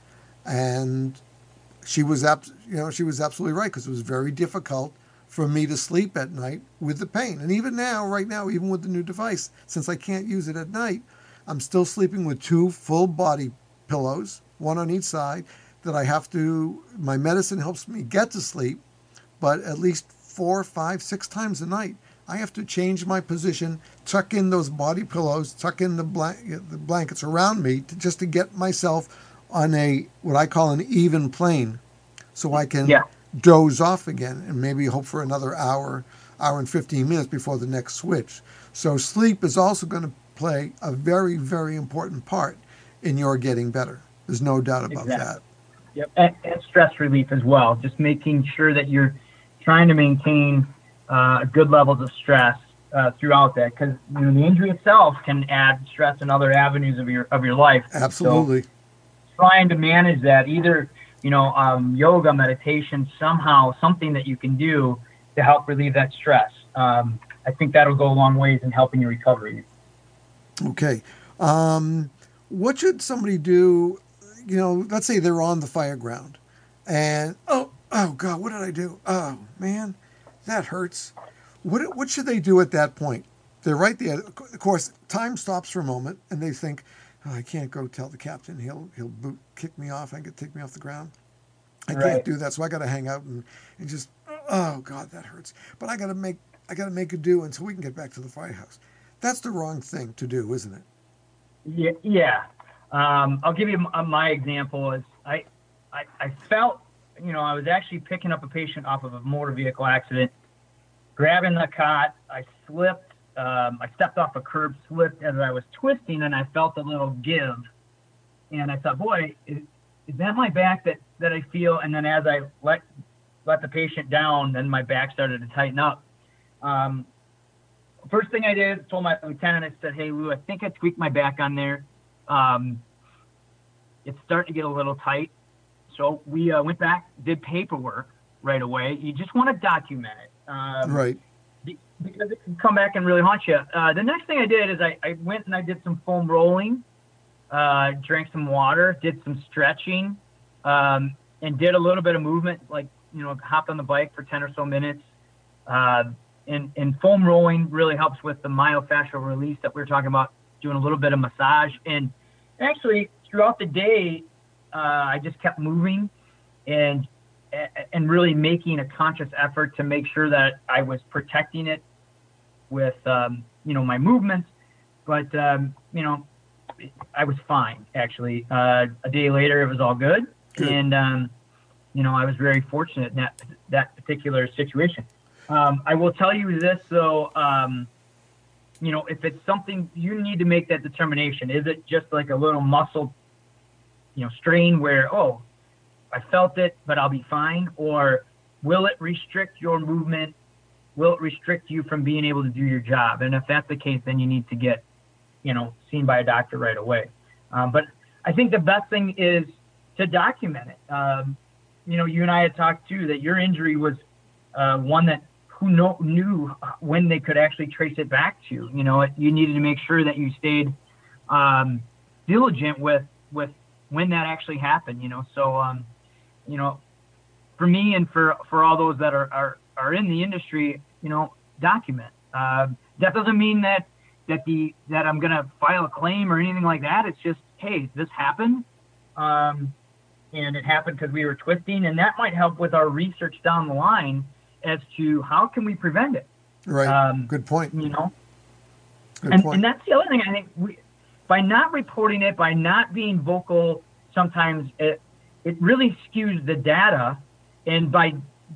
And she was, abs- you know, she was absolutely right, because it was very difficult for me to sleep at night with the pain. And even now, right now, even with the new device, since I can't use it at night, I'm still sleeping with two full body pillows, one on each side, that I have to, my medicine helps me get to sleep, but at least four, five, six times a night, I have to change my position, tuck in those body pillows, tuck in the, blank, the blankets around me to, just to get myself on a, what I call an even plane, so I can Yeah. doze off again and maybe hope for another hour hour and fifteen minutes before the next switch. So sleep is also going to play a very, very important part in your getting better. There's no doubt about Exactly. that. Yep. And, and stress relief as well. Just making sure that you're trying to maintain uh, good levels of stress uh, throughout that, because you know the injury itself can add stress in other avenues of your of your life. Absolutely. So trying to manage that, either you know um, yoga, meditation, somehow something that you can do to help relieve that stress. Um, I think that'll go a long ways in helping your recovery. Okay. Um, what should somebody do? You know, let's say they're on the fire ground and, oh, oh God, what did I do? Oh, man, that hurts. What, what should they do at that point? They're right there. Of course, time stops for a moment and they think, oh, I can't go tell the captain. He'll, he'll boot, kick me off. I could take me off the ground. I Right. can't do that. So I got to hang out and, and just, oh God, that hurts. But I got to make, I got to make it do until we can get back to the firehouse. That's the wrong thing to do, isn't it? Yeah, yeah. Um, I'll give you m- my example. Is I, I, I felt, you know, I was actually picking up a patient off of a motor vehicle accident, grabbing the cot. I slipped. Um, I stepped off a curb, slipped as I was twisting, and I felt a little give. And I thought, boy, is, is that my back that, that I feel? And then as I let let the patient down, then my back started to tighten up. Um, First thing I did, told my lieutenant, I said, hey, Lou, I think I tweaked my back on there. Um, it's starting to get a little tight. So we uh, went back, did paperwork right away. You just want to document it. Um, Right. Because it can come back and really haunt you. Uh, the next thing I did is I, I went and I did some foam rolling, uh, drank some water, did some stretching, um, and did a little bit of movement, like, you know, hopped on the bike for ten or so minutes. Uh, And, and foam rolling really helps with the myofascial release that we were talking about, doing a little bit of massage. And actually, throughout the day, uh, I just kept moving and and really making a conscious effort to make sure that I was protecting it with, um, you know, my movements. But, um, you know, I was fine, actually. Uh, a day later, it was all good. Good. And, um, you know, I was very fortunate in that, that particular situation. Um, I will tell you this, though, um, you know, if it's something, you need to make that determination. Is it just like a little muscle, you know, strain where, oh, I felt it, but I'll be fine? Or will it restrict your movement? Will it restrict you from being able to do your job? And if that's the case, then you need to get, you know, seen by a doctor right away. Um, but I think the best thing is to document it. Um, you know, you and I had talked, too, that your injury was uh, one that who know, knew when they could actually trace it back to. You know, you needed to make sure that you stayed um, diligent with with when that actually happened. You know, so um, you know, for me and for for all those that are are, are in the industry, you know, document. Uh, that doesn't mean that that the that I'm gonna file a claim or anything like that. It's just, hey, this happened, um, and it happened because we were twisting, and that might help with our research down the line as to how can we prevent it. Right. Um, Good point. You know, Good and, point. and that's the other thing. I think we, by not reporting it, by not being vocal, sometimes it it really skews the data. And by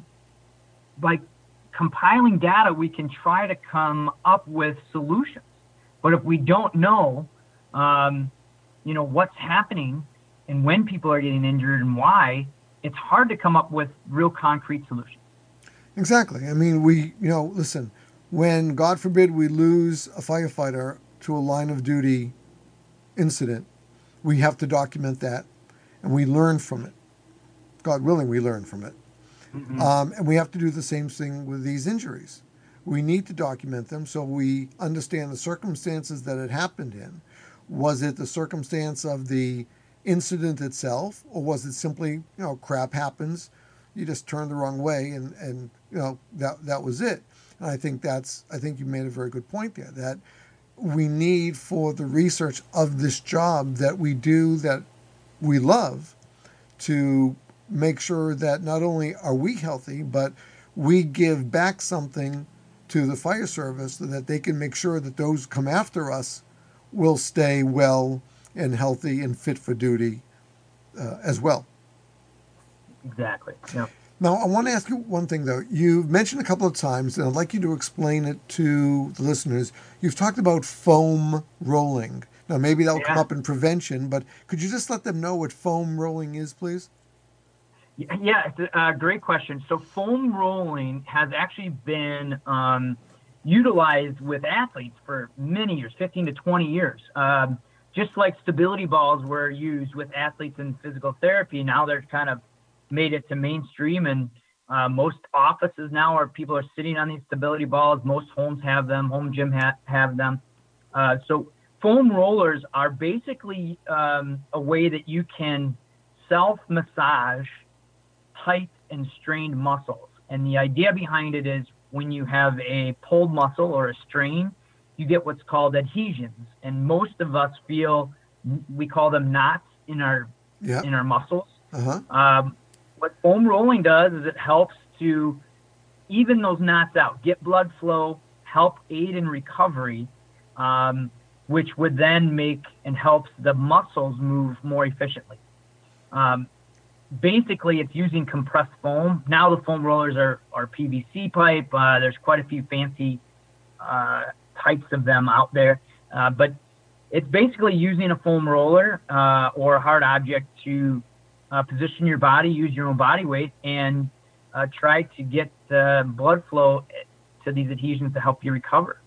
by compiling data, we can try to come up with solutions. But if we don't know, um, you know, what's happening and when people are getting injured and why, it's hard to come up with real concrete solutions. Exactly. I mean, we, you know, listen, when, God forbid, we lose a firefighter to a line of duty incident, we have to document that and we learn from it. God willing, we learn from it. Mm-hmm. Um, and we have to do the same thing with these injuries. We need to document them so we understand the circumstances that it happened in. Was it the circumstance of the incident itself, or was it simply, you know, crap happens, you just turned the wrong way, and, and you know, that that was it. And I think that's, I think you made a very good point there, that we need, for the research of this job that we do, that we love, to make sure that not only are we healthy, but we give back something to the fire service so that they can make sure that those who come after us will stay well and healthy and fit for duty uh, as well. Exactly. Yeah. Now, I want to ask you one thing, though. You've mentioned a couple of times, and I'd like you to explain it to the listeners. You've talked about foam rolling. Now, maybe that'll come Yeah. up in prevention, but could you just let them know what foam rolling is, please? Yeah, it's a, a great question. So foam rolling has actually been um, utilized with athletes for many years, fifteen to twenty years. Um, just like stability balls were used with athletes in physical therapy, now they're kind of made it to mainstream, and uh, most offices now are people are sitting on these stability balls. Most homes have them. Home gym ha- have them. Uh, so foam rollers are basically um, a way that you can self massage tight and strained muscles. And the idea behind it is when you have a pulled muscle or a strain, you get what's called adhesions. And most of us feel, we call them knots in our Yeah. in our muscles. Uh-huh. Um, what foam rolling does is it helps to even those knots out, get blood flow, help aid in recovery, um, which would then make and helps the muscles move more efficiently. Um, Basically, it's using compressed foam. Now the foam rollers are, are P V C pipe. Uh, there's quite a few fancy uh, types of them out there. Uh, but it's basically using a foam roller uh, or a hard object to uh, position your body, use your own body weight, and uh, try to get uh, blood flow to these adhesions to help you recover.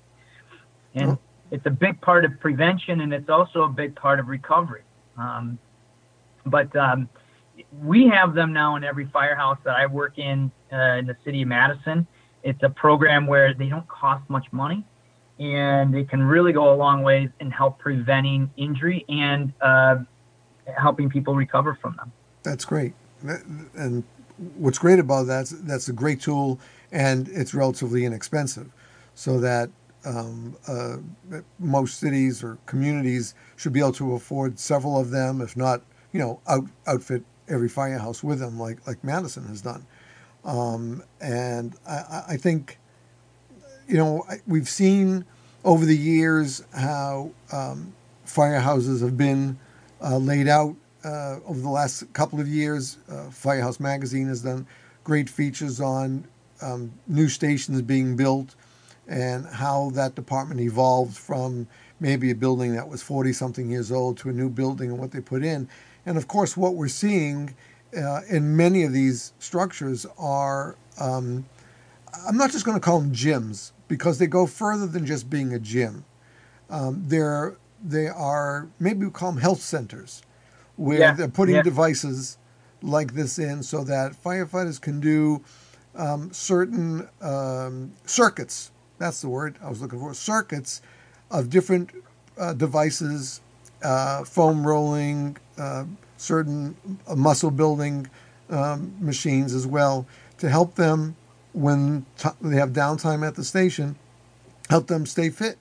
And Oh, it's a big part of prevention, and it's also a big part of recovery. Um, but um, we have them now in every firehouse that I work in uh, in the city of Madison. It's a program where they don't cost much money, and they can really go a long ways in help preventing injury and uh, helping people recover from them. that's great. That- And what's great about that, that's a great tool, and it's relatively inexpensive, so that um, uh, most cities or communities should be able to afford several of them, if not, you know, out, outfit every firehouse with them, like like Madison has done. Um, and I, I I think, you know, I- we've seen over the years how um, firehouses have been uh, laid out uh, over the last couple of years. Uh, Firehouse Magazine has done great features on um, new stations being built and how that department evolved from maybe a building that was forty something years old to a new building and what they put in. And of course, what we're seeing uh, in many of these structures are um, I'm not just going to call them gyms because they go further than just being a gym. Um, they're they are maybe we call them health centers where Yeah, they're putting yeah, devices like this in so that firefighters can do um, certain um, circuits. That's the word I was looking for. Circuits of different uh, devices, uh, foam rolling, uh, certain muscle building um, machines as well to help them when t- they have downtime at the station, help them stay fit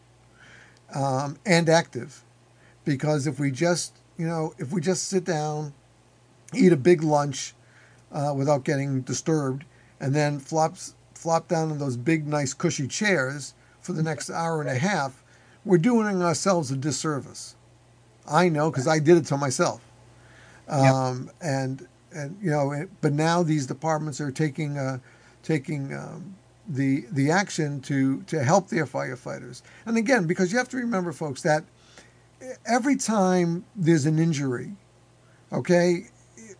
um, and active. Because if we just, you know, if we just sit down, eat a big lunch uh, without getting disturbed, and then flops flop down in those big, nice, cushy chairs for the next hour and a right. half, we're doing ourselves a disservice. I know because I did it to myself. Yep. Um, and and you know, it, but now these departments are taking uh, taking um, the the action to to help their firefighters. And again, because you have to remember, folks, that every time there's an injury, okay,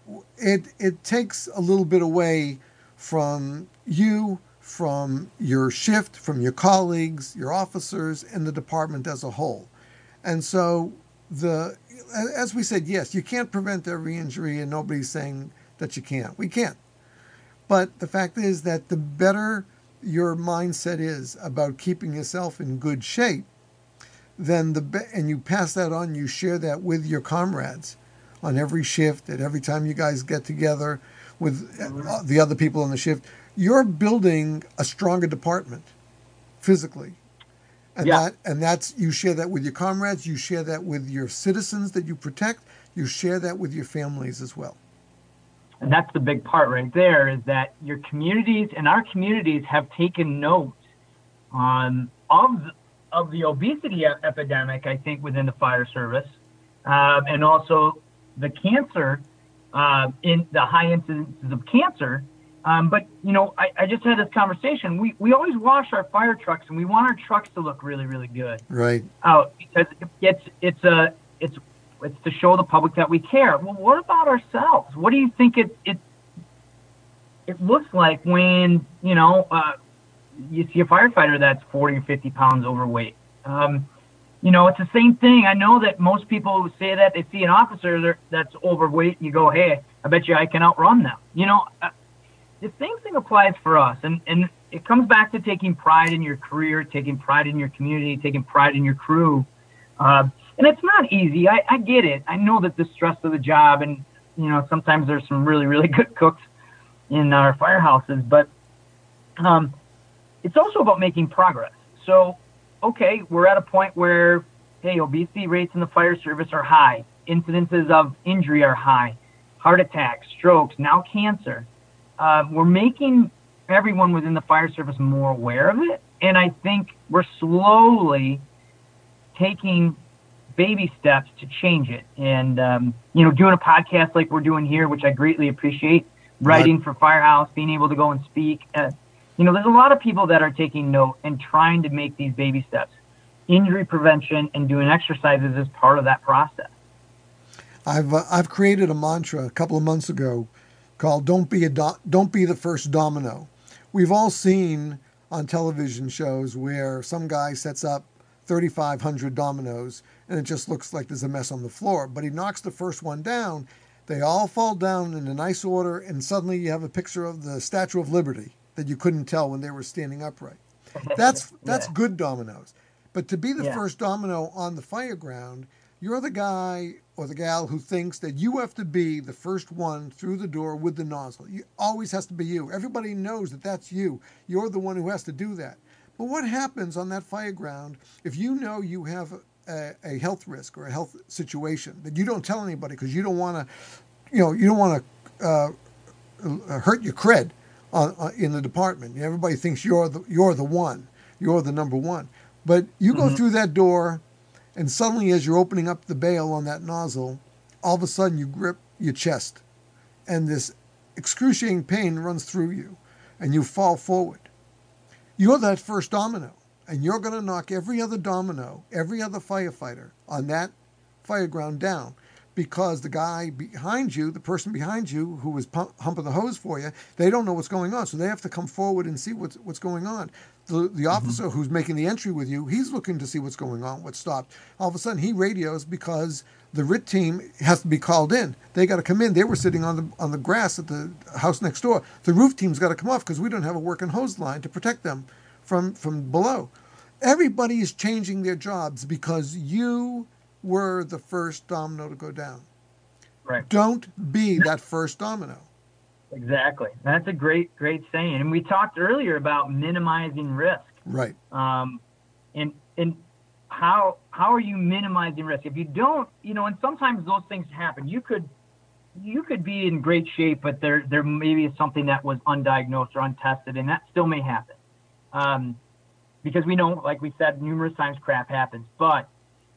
it it takes a little bit away from you, from your shift, from your colleagues, your officers, and the department as a whole. And so the as we said, yes, you can't prevent every injury, and nobody's saying that you can't. We can't. But the fact is that the better your mindset is about keeping yourself in good shape, then the be- and you pass that on, you share that with your comrades on every shift, at every time you guys get together with Mhm. uh, the other people on the shift, you're building a stronger department physically. And Yeah. that and that's you share that with your comrades, you share that with your citizens that you protect, you share that with your families as well. And that's the big part right there is that your communities and our communities have taken note um, of of the obesity e- epidemic, I think, within the fire service, um, and also the cancer uh, in the high incidences of cancer Um, but you know, I, I just had this conversation. We we always wash our fire trucks, and we want our trucks to look really, really good Right. out because it's it's a it's it's to show the public that we care. Well, what about ourselves? What do you think it it it looks like when you know uh, you see a firefighter that's forty or fifty pounds overweight? Um, you know, it's the same thing. I know that most people say that they see an officer that's overweight, and you go, "Hey, I bet you I can outrun them." You know. Uh, The same thing applies for us, and, and it comes back to taking pride in your career, taking pride in your community, taking pride in your crew. Uh, and it's not easy. I, I get it. I know that the stress of the job, and you know, sometimes there's some really, really good cooks in our firehouses, but um, it's also about making progress. So, okay, we're at a point where, hey, obesity rates in the fire service are high, incidences of injury are high, heart attacks, strokes, now cancer. Uh, we're making everyone within the fire service more aware of it. And I think we're slowly taking baby steps to change it. And, um, you know, doing a podcast like we're doing here, which I greatly appreciate, writing for Firehouse, being able to go and speak. Uh, you know, there's a lot of people that are taking note and trying to make these baby steps. Injury prevention and doing exercises is part of that process. I've uh, I've created a mantra a couple of months ago called "Don't be a do- don't be the first domino." We've all seen on television shows where some guy sets up thirty-five hundred dominoes and it just looks like there's a mess on the floor. But he knocks the first one down, they all fall down in a nice order, and suddenly you have a picture of the Statue of Liberty that you couldn't tell when they were standing upright. That's that's Yeah. good dominoes. But to be the Yeah. first domino on the fire ground, you're the guy or the gal who thinks that you have to be the first one through the door with the nozzle. It always has to be you. Everybody knows that that's you. You're the one who has to do that. But what happens on that fire ground if you know you have a, a health risk or a health situation that you don't tell anybody because you don't want to, you know, you don't want to uh, hurt your cred on, on, in the department. Everybody thinks you're the you're the one. You're the number one. But you go Mm-hmm. through that door, and suddenly, as you're opening up the bail on that nozzle, all of a sudden you grip your chest, and this excruciating pain runs through you, and you fall forward. You're that first domino, and you're going to knock every other domino, every other firefighter on that fire ground down, because the guy behind you, the person behind you who was pump, humping the hose for you, they don't know what's going on, so they have to come forward and see what's what's going on. The the officer Mm-hmm. who's making the entry with you, he's looking to see what's going on, what stopped. All of a sudden, he radios because the R I T team has to be called in. They got to come in. They were sitting on the on the grass at the house next door. The roof team's got to come off because we don't have a working hose line to protect them from from below. Everybody is changing their jobs because you were the first domino to go down. Right. Don't be that first domino. Exactly. That's a great, great saying. And we talked earlier about minimizing risk. Right. Um, and and how how are you minimizing risk? If you don't, you know, and sometimes those things happen. You could you could be in great shape, but there there maybe is something that was undiagnosed or untested, and that still may happen. Um, because we know, like we said numerous times, crap happens. But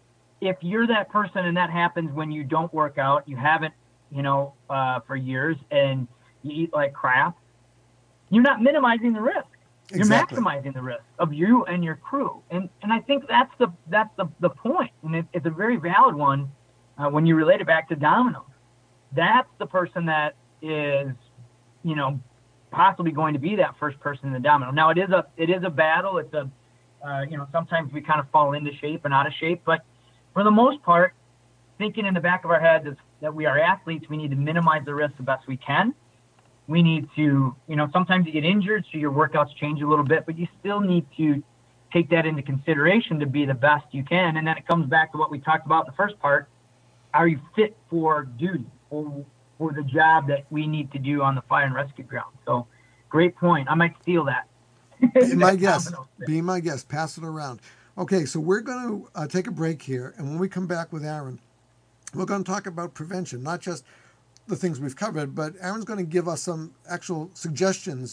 if you're that person and that happens when you don't work out, you haven't, you know, uh, for years, and you eat like crap, you're not minimizing the risk. You're Exactly. maximizing the risk of you and your crew. And and I think that's the that's the, the point. And it, it's a very valid one uh, when you relate it back to dominoes. That's the person that is, you know, possibly going to be that first person in the domino. Now it is a it is a battle. It's a uh, you know, sometimes we kind of fall into shape and out of shape, but for the most part, thinking in the back of our heads is that we are athletes, we need to minimize the risk the best we can. We need to, you know, sometimes you get injured, so your workouts change a little bit, but you still need to take that into consideration to be the best you can. And then it comes back to what we talked about in the first part. Are you fit for duty or for the job that we need to do on the fire and rescue ground? So great point. I might steal that. Be my guest. Be my guest. Pass it around. Okay, so we're going to uh, take a break here, and when we come back with Aaron, we're going to talk about prevention, not just the things we've covered, but Aaron's going to give us some actual suggestions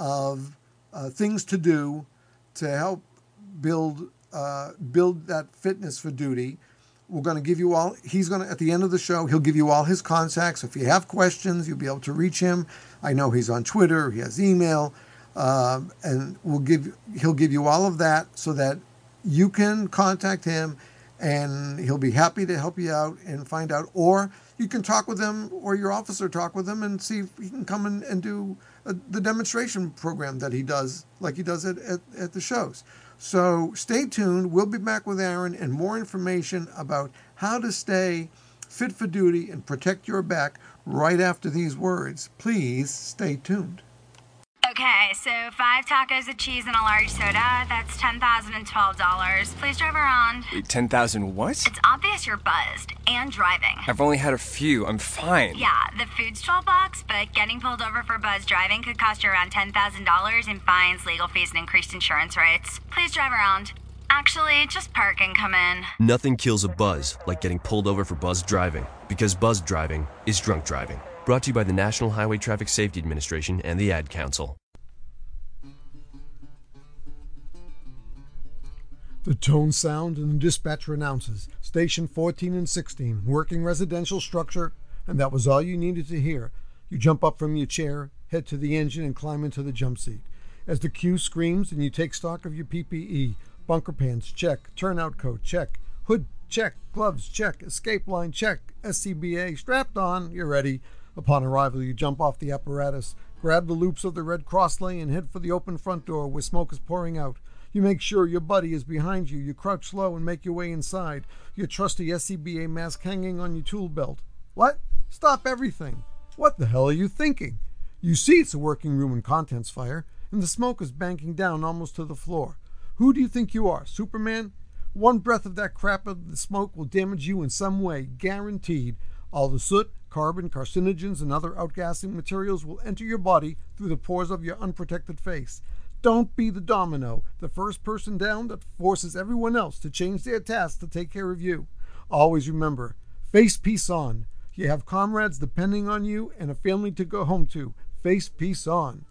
of uh, things to do to help build uh, build that fitness for duty. we're going to give you all, he's going to, at the end of the show, he'll give you all his contacts. If you have questions, you'll be able to reach him. I know he's on Twitter, he has email, um, and we'll give, he'll give you all of that so that you can contact him and he'll be happy to help you out and find out. Or you can talk with him, or your officer talk with him and see if he can come in and do a, the demonstration program that he does, like he does it at, at the shows. So stay tuned. We'll be back with Aaron and more information about how to stay fit for duty and protect your back right after these words. Please stay tuned. Okay, so five tacos of cheese and a large soda, that's ten thousand twelve dollars. Please drive around. Wait, ten thousand what? It's obvious you're buzzed and driving. I've only had a few. I'm fine. Yeah, the food's twelve bucks, but getting pulled over for buzz driving could cost you around ten thousand dollars in fines, legal fees, and increased insurance rates. Please drive around. Actually, just park and come in. Nothing kills a buzz like getting pulled over for buzz driving, because buzz driving is drunk driving. Brought to you by the National Highway Traffic Safety Administration and the Ad Council. The tone sound and the dispatcher announces station fourteen and sixteen, working residential structure, and that was all you needed to hear. You jump up from your chair, head to the engine, and climb into the jump seat. As the cue screams and you take stock of your P P E, bunker pants, check, turnout coat, check, hood, check, gloves, check, escape line, check, S C B A, strapped on, you're ready. Upon arrival, you jump off the apparatus, grab the loops of the red cross lane, and head for the open front door where smoke is pouring out. You make sure your buddy is behind you. You crouch low and make your way inside, your trusty S C B A mask hanging on your tool belt. What? Stop everything. What the hell are you thinking? You see it's a working room and contents fire, and the smoke is banking down almost to the floor. Who do you think you are, Superman? One breath of that crap of the smoke will damage you in some way, guaranteed. All the soot, carbon, carcinogens, and other outgassing materials will enter your body through the pores of your unprotected face. Don't be the domino, the first person down that forces everyone else to change their task to take care of you. Always remember, face peace on. You have comrades depending on you and a family to go home to. Face peace on.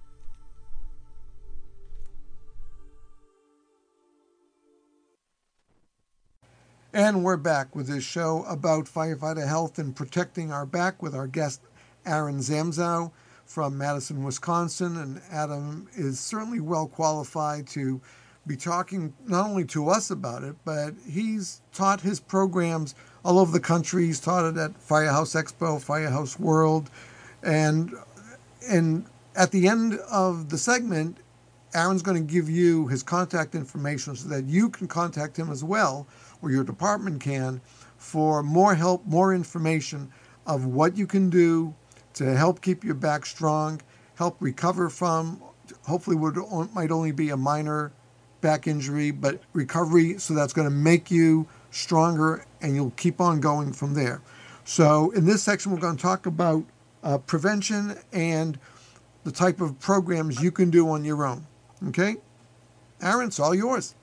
And we're back with this show about firefighter health and protecting our back with our guest, Aaron Zamzow from Madison, Wisconsin. And Adam is certainly well qualified to be talking not only to us about it, but he's taught his programs all over the country. He's taught it at Firehouse Expo, Firehouse World. And, and at the end of the segment, Aaron's going to give you his contact information so that you can contact him as well, or your department can, for more help, more information of what you can do to help keep your back strong, help recover from, hopefully what might only be a minor back injury, but recovery, so that's going to make you stronger and you'll keep on going from there. So in this section, we're going to talk about uh, prevention and the type of programs you can do on your own. Okay? Aaron, it's all yours.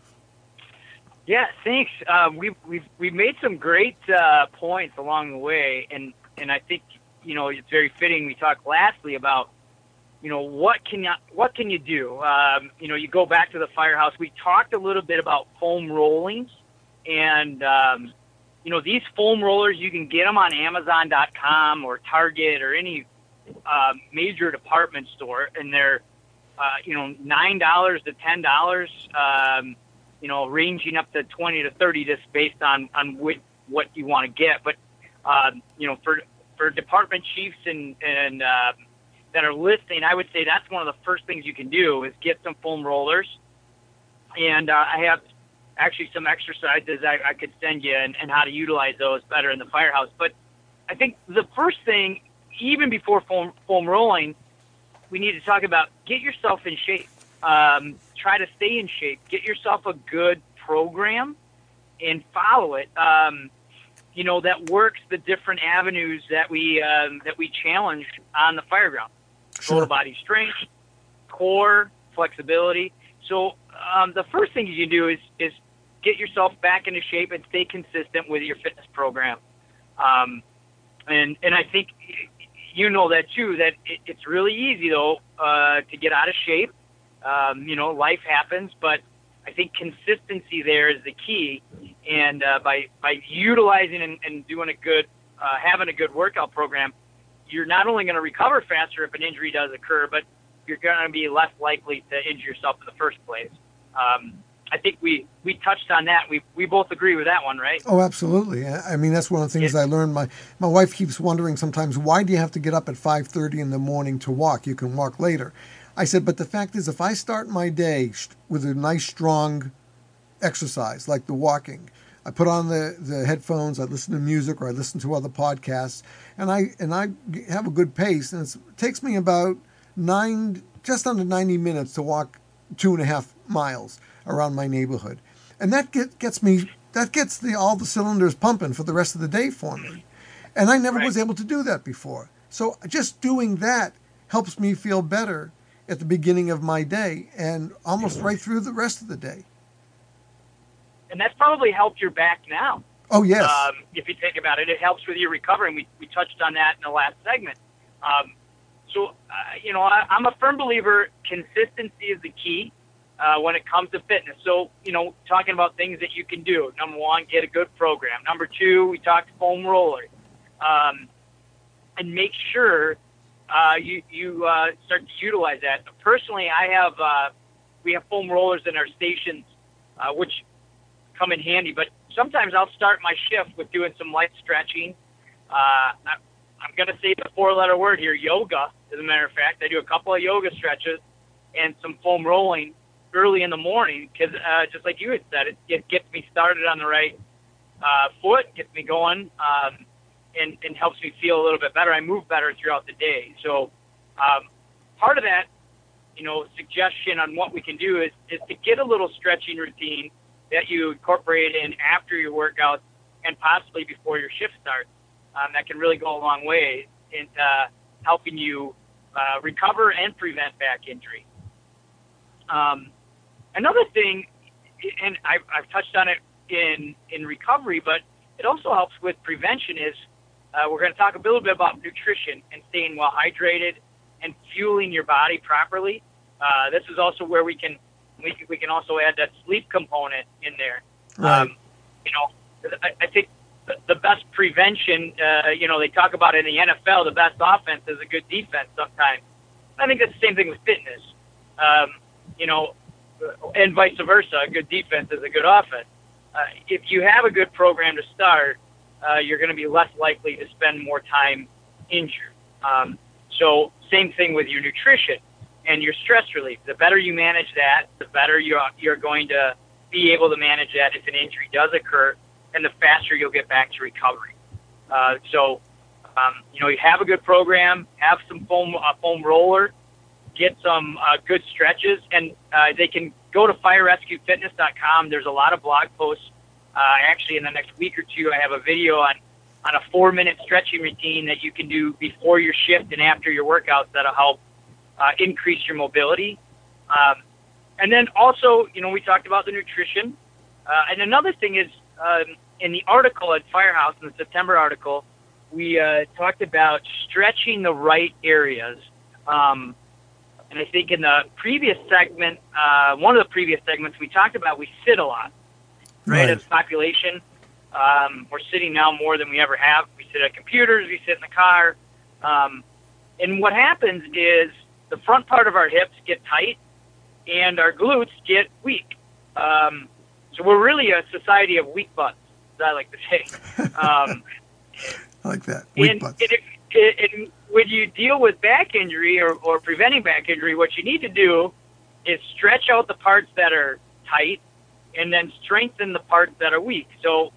Yeah, thanks. Uh, we've, we've, we've made some great uh, points along the way, and, and I think, you know, it's very fitting we talk lastly about, you know, what can you, what can you do? Um, you know, you go back to the firehouse. We talked a little bit about foam rollings, and, um, you know, these foam rollers, you can get them on Amazon dot com or Target or any uh, major department store, and they're, uh, you know, nine dollars to ten dollars, um, you know, ranging up to twenty to thirty, just based on, on what, what you want to get. But, uh, you know, for, for department chiefs and, and uh, that are listening, I would say that's one of the first things you can do is get some foam rollers. And uh, I have actually some exercises I, I could send you and, and how to utilize those better in the firehouse. But I think the first thing, even before foam, foam rolling, we need to talk about get yourself in shape. Um, try to stay in shape. Get yourself a good program and follow it. Um, you know, that works the different avenues that we um, that we challenge on the fireground. Sure. Total body strength, core, flexibility. So um, the first thing you can do is is get yourself back into shape and stay consistent with your fitness program. Um, and and I think you know that too, that it, it's really easy though uh, to get out of shape. Um, you know, life happens, but I think consistency there is the key. And uh, by by utilizing and, and doing a good, uh, having a good workout program, you're not only going to recover faster if an injury does occur, but you're going to be less likely to injure yourself in the first place. Um, I think we, we touched on that. We we both agree with that one, right? Oh, absolutely. I I mean, that's one of the things Yeah. I learned. My my wife keeps wondering sometimes, why do you have to get up at five thirty in the morning to walk? You can walk later. I said, but the fact is, if I start my day sh- with a nice, strong exercise, like the walking, I put on the, the headphones, I listen to music, or I listen to other podcasts, and I and I have a good pace, and it's, it takes me about nine, just under ninety minutes to walk two and a half miles around my neighborhood, and that get, gets me that gets the all the cylinders pumping for the rest of the day for me, and I never Right. was able to do that before. So just doing that helps me feel better at the beginning of my day and almost right through the rest of the day. And that's probably helped your back now. Oh yes. Um, if you think about it, it helps with your recovery. And we, we touched on that in the last segment. Um, so, uh, you know, I, I'm a firm believer consistency is the key uh, when it comes to fitness. So, you know, talking about things that you can do. Number one, get a good program. Number two, we talked foam roller. Um, and make sure uh, you, you uh, start to utilize that. Personally, I have, uh, we have foam rollers in our stations, uh, which come in handy, but sometimes I'll start my shift with doing some light stretching. Uh, I, I'm going to say the four-letter word here, yoga, as a matter of fact. I do a couple of yoga stretches and some foam rolling early in the morning because, uh, just like you had said, it, it gets me started on the right uh, foot, gets me going, um, and, and helps me feel a little bit better. I move better throughout the day. So um, part of that, you know, suggestion on what we can do is, is to get a little stretching routine that you incorporate in after your workouts and possibly before your shift starts. Um, that can really go a long way in uh, helping you uh, recover and prevent back injury. Um, another thing, and I've, I've touched on it in, in recovery, but it also helps with prevention is uh, we're going to talk a little bit about nutrition and staying well hydrated and fueling your body properly. Uh, this is also where we can We can, we can also add that sleep component in there. Right. Um, you know, I, I think the, the best prevention, uh, you know, they talk about in the N F L, the best offense is a good defense sometimes. I think that's the same thing with fitness. Um, you know, and vice versa, a good defense is a good offense. Uh, if you have a good program to start, uh, you're going to be less likely to spend more time injured. Um, so same thing with your nutrition and your stress relief. The better you manage that, the better you're, you're going to be able to manage that if an injury does occur, and the faster you'll get back to recovery. Uh, so, um, you know, you have a good program, have some foam, uh, foam roller, get some uh, good stretches, and uh, they can go to fire rescue fitness dot com. There's a lot of blog posts. Uh, actually, in the next week or two, I have a video on, on a four-minute stretching routine that you can do before your shift and after your workouts that'll help Uh, increase your mobility. Um, and then also, you know, we talked about the nutrition. Uh, and another thing is, um, in the article at Firehouse, in the September article, we uh, talked about stretching the right areas. Um, and I think in the previous segment, uh, one of the previous segments, we talked about we sit a lot, right? Right. As a population, um, we're sitting now more than we ever have. We sit at computers, we sit in the car. Um, and what happens is, the front part of our hips get tight and our glutes get weak. Um, so we're really a society of weak butts, as I like to say. Um, I like that. Weak and, butts. and, if, and when you deal with back injury or, or preventing back injury, what you need to do is stretch out the parts that are tight and then strengthen the parts that are weak. So,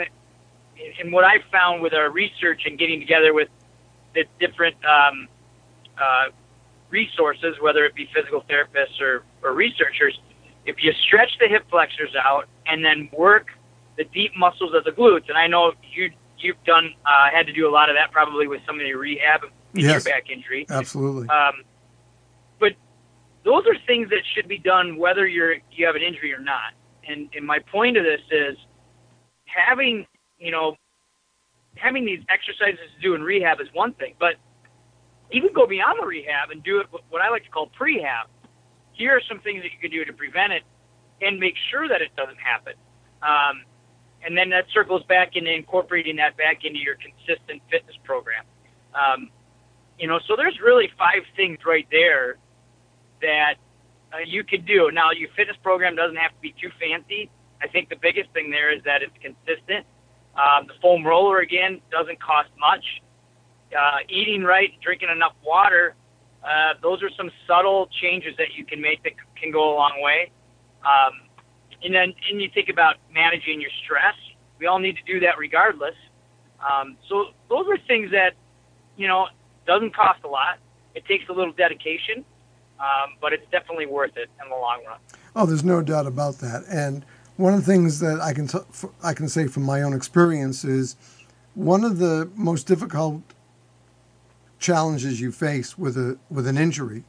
and what I've found with our research and getting together with the different um, uh, resources, whether it be physical therapists or, or researchers, if you stretch the hip flexors out and then work the deep muscles of the glutes, and I know you, you've done, uh, had to do a lot of that probably with some of your rehab in Yes. your back injury. Absolutely. Um, but those are things that should be done whether you're, you have an injury or not. And, and my point of this is having, you know, having these exercises to do in rehab is one thing, but even go beyond the rehab and do it what I like to call prehab. Here are some things that you can do to prevent it and make sure that it doesn't happen. Um, and then that circles back into incorporating that back into your consistent fitness program. Um, you know, so there's really five things right there that uh, you could do. Now, your fitness program doesn't have to be too fancy. I think the biggest thing there is that it's consistent. Um, the foam roller, again, doesn't cost much. Uh, eating right, drinking enough water, uh, those are some subtle changes that you can make that can go a long way. Um, and then and you think about managing your stress. We all need to do that regardless. Um, so those are things that, you know, doesn't cost a lot. It takes a little dedication, um, but it's definitely worth it in the long run. Oh, there's no doubt about that. And one of the things that I can t- I can say from my own experience is one of the most difficult challenges you face with a with an injury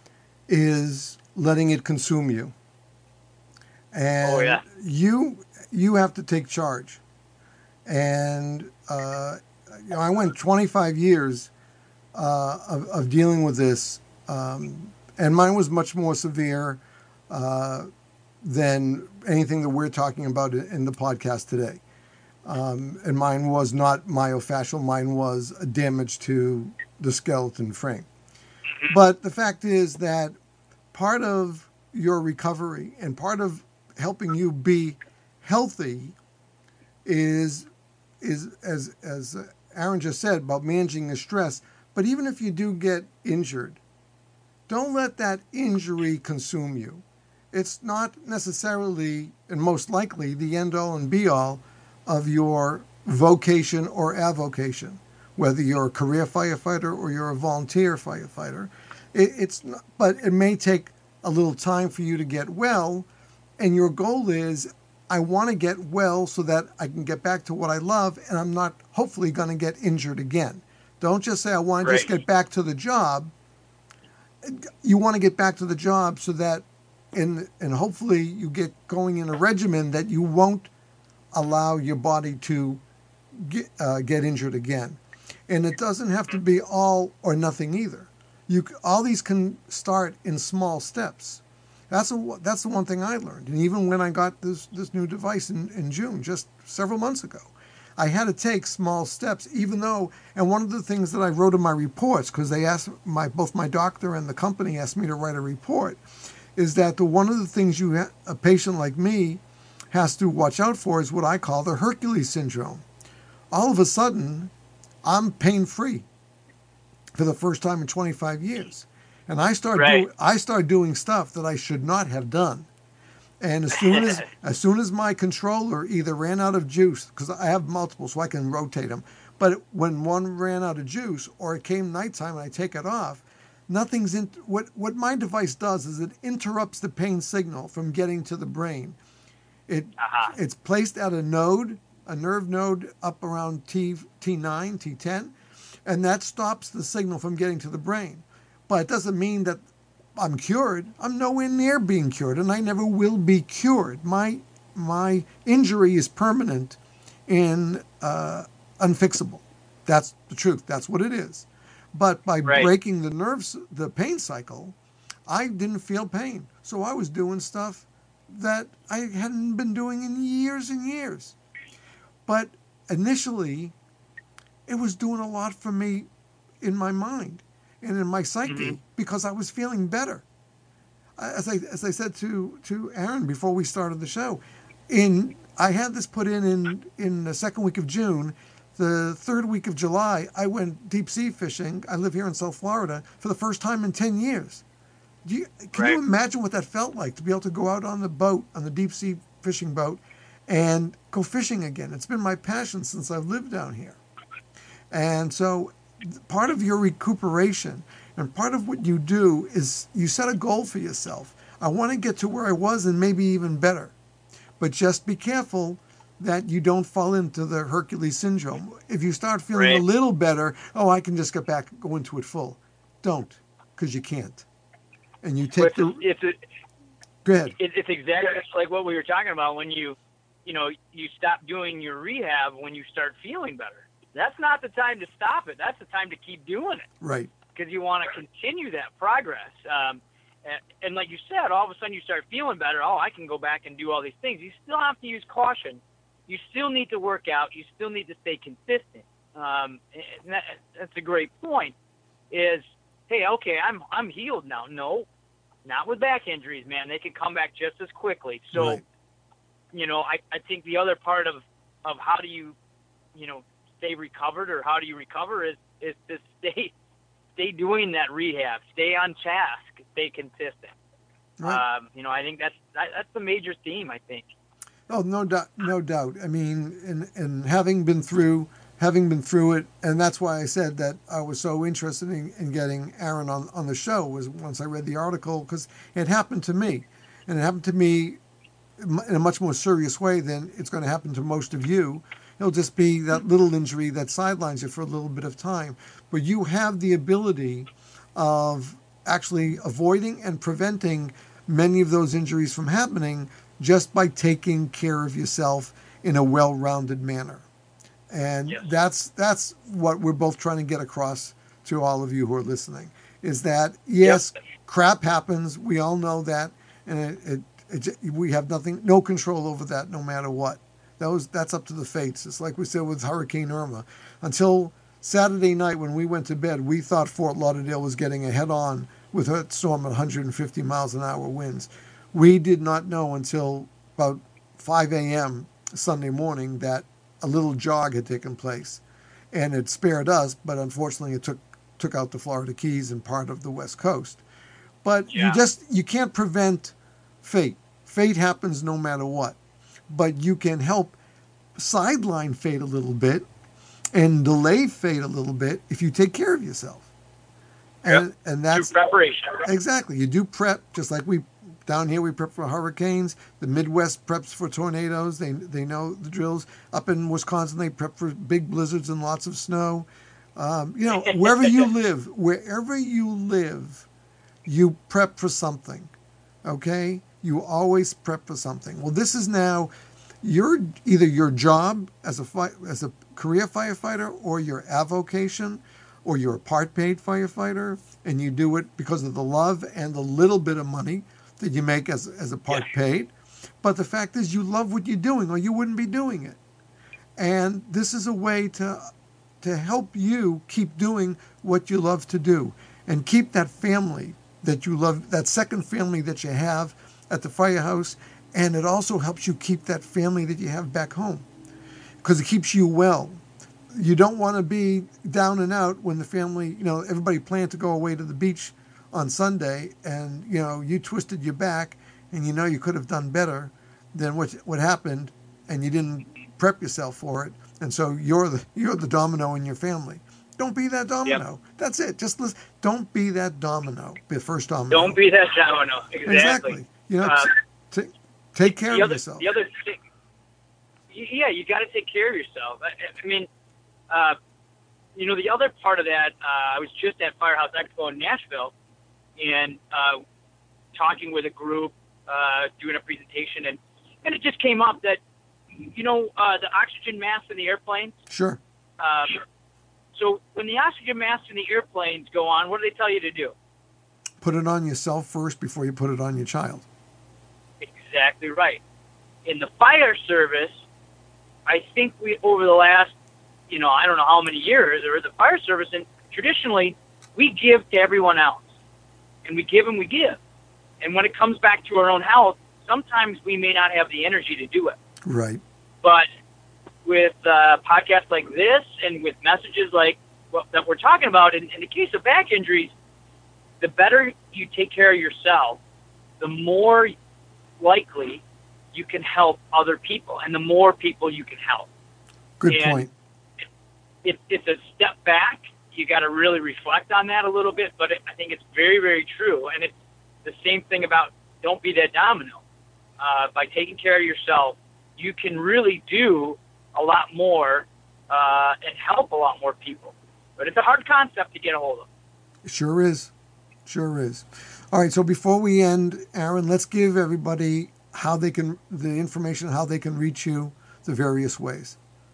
is letting it consume you. And oh, yeah. you you have to take charge. And uh, you know, I went twenty-five years uh, of, of dealing with this, um, and mine was much more severe uh, than anything that we're talking about in the podcast today. Um, and mine was not myofascial, mine was a damage to the skeleton frame. But the fact is that part of your recovery and part of helping you be healthy is, is as, as Aaron just said, about managing the stress. But even if you do get injured, don't let that injury consume you. It's not necessarily, and most likely, the end-all and be-all of your vocation or avocation, whether you're a career firefighter or you're a volunteer firefighter. It, it's not, but it may take a little time for you to get well, and your goal is, I want to get well so that I can get back to what I love, and I'm not hopefully going to get injured again. Don't just say, I want to Right. just get back to the job. You want to get back to the job so that, and and hopefully you get going in a regimen that you won't allow your body to get, uh, get injured again. And it doesn't have to be all or nothing either. You c- all these can start in small steps. That's a, that's the one thing I learned. And even when I got this this new device in, in June, just several months ago, I had to take small steps, even though, and one of the things that I wrote in my reports, because they asked my, both my doctor and the company asked me to write a report, is that the one of the things you, ha- a patient like me, has to watch out for is what I call the Hercules syndrome. All of a sudden, I'm pain-free for the first time in twenty-five years. And I start, Right. do, I start doing stuff that I should not have done. And as soon as as soon as my controller either ran out of juice, because I have multiple so I can rotate them, but when one ran out of juice or it came nighttime and I take it off, nothing's in, what, what my device does is it interrupts the pain signal from getting to the brain. It Uh-huh. It's placed at a node, a nerve node up around T, T9, T ten, and that stops the signal from getting to the brain. But it doesn't mean that I'm cured. I'm nowhere near being cured, and I never will be cured. My my injury is permanent and uh, unfixable. That's the truth. That's what it is. But by Right. breaking the nerves, the pain cycle, I didn't feel pain. So I was doing stuff that I hadn't been doing in years and years. But initially, it was doing a lot for me in my mind and in my psyche Mhm. because I was feeling better. As I as I said to, to Aaron before we started the show, in I had this put in, in in the second week of June. The third week of July, I went deep sea fishing. I live here in South Florida for the first time in ten years. Do you, can Right. you imagine what that felt like to be able to go out on the boat, on the deep sea fishing boat, and go fishing again? It's been my passion since I've lived down here. And so part of your recuperation and part of what you do is you set a goal for yourself. I want to get to where I was and maybe even better. But just be careful that you don't fall into the Hercules syndrome. If you start feeling Right. a little better, oh, I can just get back, go into it full. Don't, because you can't. And you take But the... it's, it's, Go ahead. it, it's exactly like what we were talking about when you, you know, you stop doing your rehab when you start feeling better. That's not the time to stop it. That's the time to keep doing it Right. because you want to continue that progress. Um, and, and like you said, all of a sudden you start feeling better. Oh, I can go back and do all these things. You still have to use caution. you still need to work out. You still need to stay consistent. Um, and that, that's a great point. Is hey, okay, I'm I'm healed now. No, not with back injuries, man. They can come back just as quickly. So, Right. you know, I, I think the other part of, of how do you, you know, stay recovered or how do you recover is, is to stay stay doing that rehab, stay on task, stay consistent. Right. Um, you know, I think that's that, that's the major theme, I think. Oh, no doubt, no doubt. I mean, and and having been through, having been through it, and that's why I said that I was so interested in, in getting Aaron on, on the show was once I read the article, because it happened to me, and it happened to me in a much more serious way than it's going to happen to most of you. It'll just be that little injury that sidelines you for a little bit of time, but you have the ability of actually avoiding and preventing many of those injuries from happening just by taking care of yourself in a well-rounded manner. And Yes. that's that's what we're both trying to get across to all of you who are listening, is that, yes, Yep. crap happens. We all know that. And it, it, it, we have nothing, no control over that no matter what. Those, that's up to the fates. It's like we said with Hurricane Irma. Until Saturday night when we went to bed, we thought Fort Lauderdale was getting a head-on with a storm at one hundred fifty miles an hour winds. We did not know until about five a.m. Sunday morning that a little jog had taken place, and it spared us, but unfortunately it took took out the Florida Keys and part of the West Coast. But Yeah. you just you can't prevent fate. Fate happens no matter what. But you can help sideline fate a little bit and delay fate a little bit if you take care of yourself. And Yep. and Through that's preparation. exactly, you do prep just like we down here we prep for hurricanes. The Midwest preps for tornadoes. They they know the drills. Up in Wisconsin they prep for big blizzards and lots of snow. Um, you know, wherever you live, wherever you live, you prep for something. Okay? You always prep for something. Well, this is now your either your job as a fi- as a career firefighter, or your avocation, or you're a part-paid firefighter, and you do it because of the love and the little bit of money that you make as as a part-paid. But the fact is, you love what you're doing, or you wouldn't be doing it. And this is a way to to help you keep doing what you love to do, and keep that family that you love, that second family that you have at the firehouse. And it also helps you keep that family that you have back home, because it keeps you well. You don't want to be down and out when the family, you know, everybody planned to go away to the beach on Sunday, and, you know, you twisted your back, and you know you could have done better than what what happened, and you didn't prep yourself for it. And so you're the you're the domino in your family. Don't be that domino. Yep. That's it. Just listen. Don't be that domino. Be the first domino. Don't be that domino. Exactly. Exactly. You know, Um, t- t- take care the of other, yourself. The other thing, yeah, you got to take care of yourself. I, I mean, uh, you know, the other part of that, uh, I was just at Firehouse Expo in Nashville, and uh, talking with a group, uh, doing a presentation, and, and it just came up that, you know, uh, the oxygen masks in the airplanes. Sure. Um, so when the oxygen masks in the airplanes go on, what do they tell you to do? Put it on yourself first before you put it on your child. Exactly right. In the fire service, I think we, over the last, you know, I don't know how many years, or the fire service, and traditionally, we give to everyone else. And we give and we give. And when it comes back to our own health, sometimes we may not have the energy to do it. Right. But with uh, podcasts like this, and with messages like well, that we're talking about, in, in the case of back injuries, the better you take care of yourself, the more likely you can help other people, and the more people you can help. Good and point. It, it's a step back. You got to really reflect on that a little bit, but it, I think it's very, very true. And it's the same thing about don't be that domino. Uh, by taking care of yourself, you can really do a lot more uh, and help a lot more people. But it's a hard concept to get a hold of. It sure is. Sure is. All right, so before we end, Aaron, let's give everybody how they can, the information, how they can reach you, the various ways.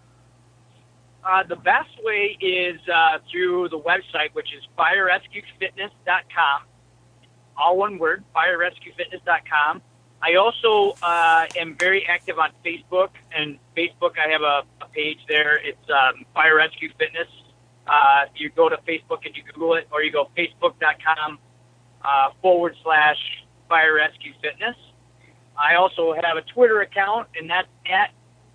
Uh, the best way is uh, through the website, which is fire rescue fitness dot com. All one word, fire rescue fitness dot com. I also uh, am very active on Facebook, and Facebook, I have a, a page there. It's um, Fire Rescue Fitness. Uh, you go to Facebook and you Google it, or you go facebook.com uh, forward slash Fire Rescue Fitness. I also have a Twitter account, and that's at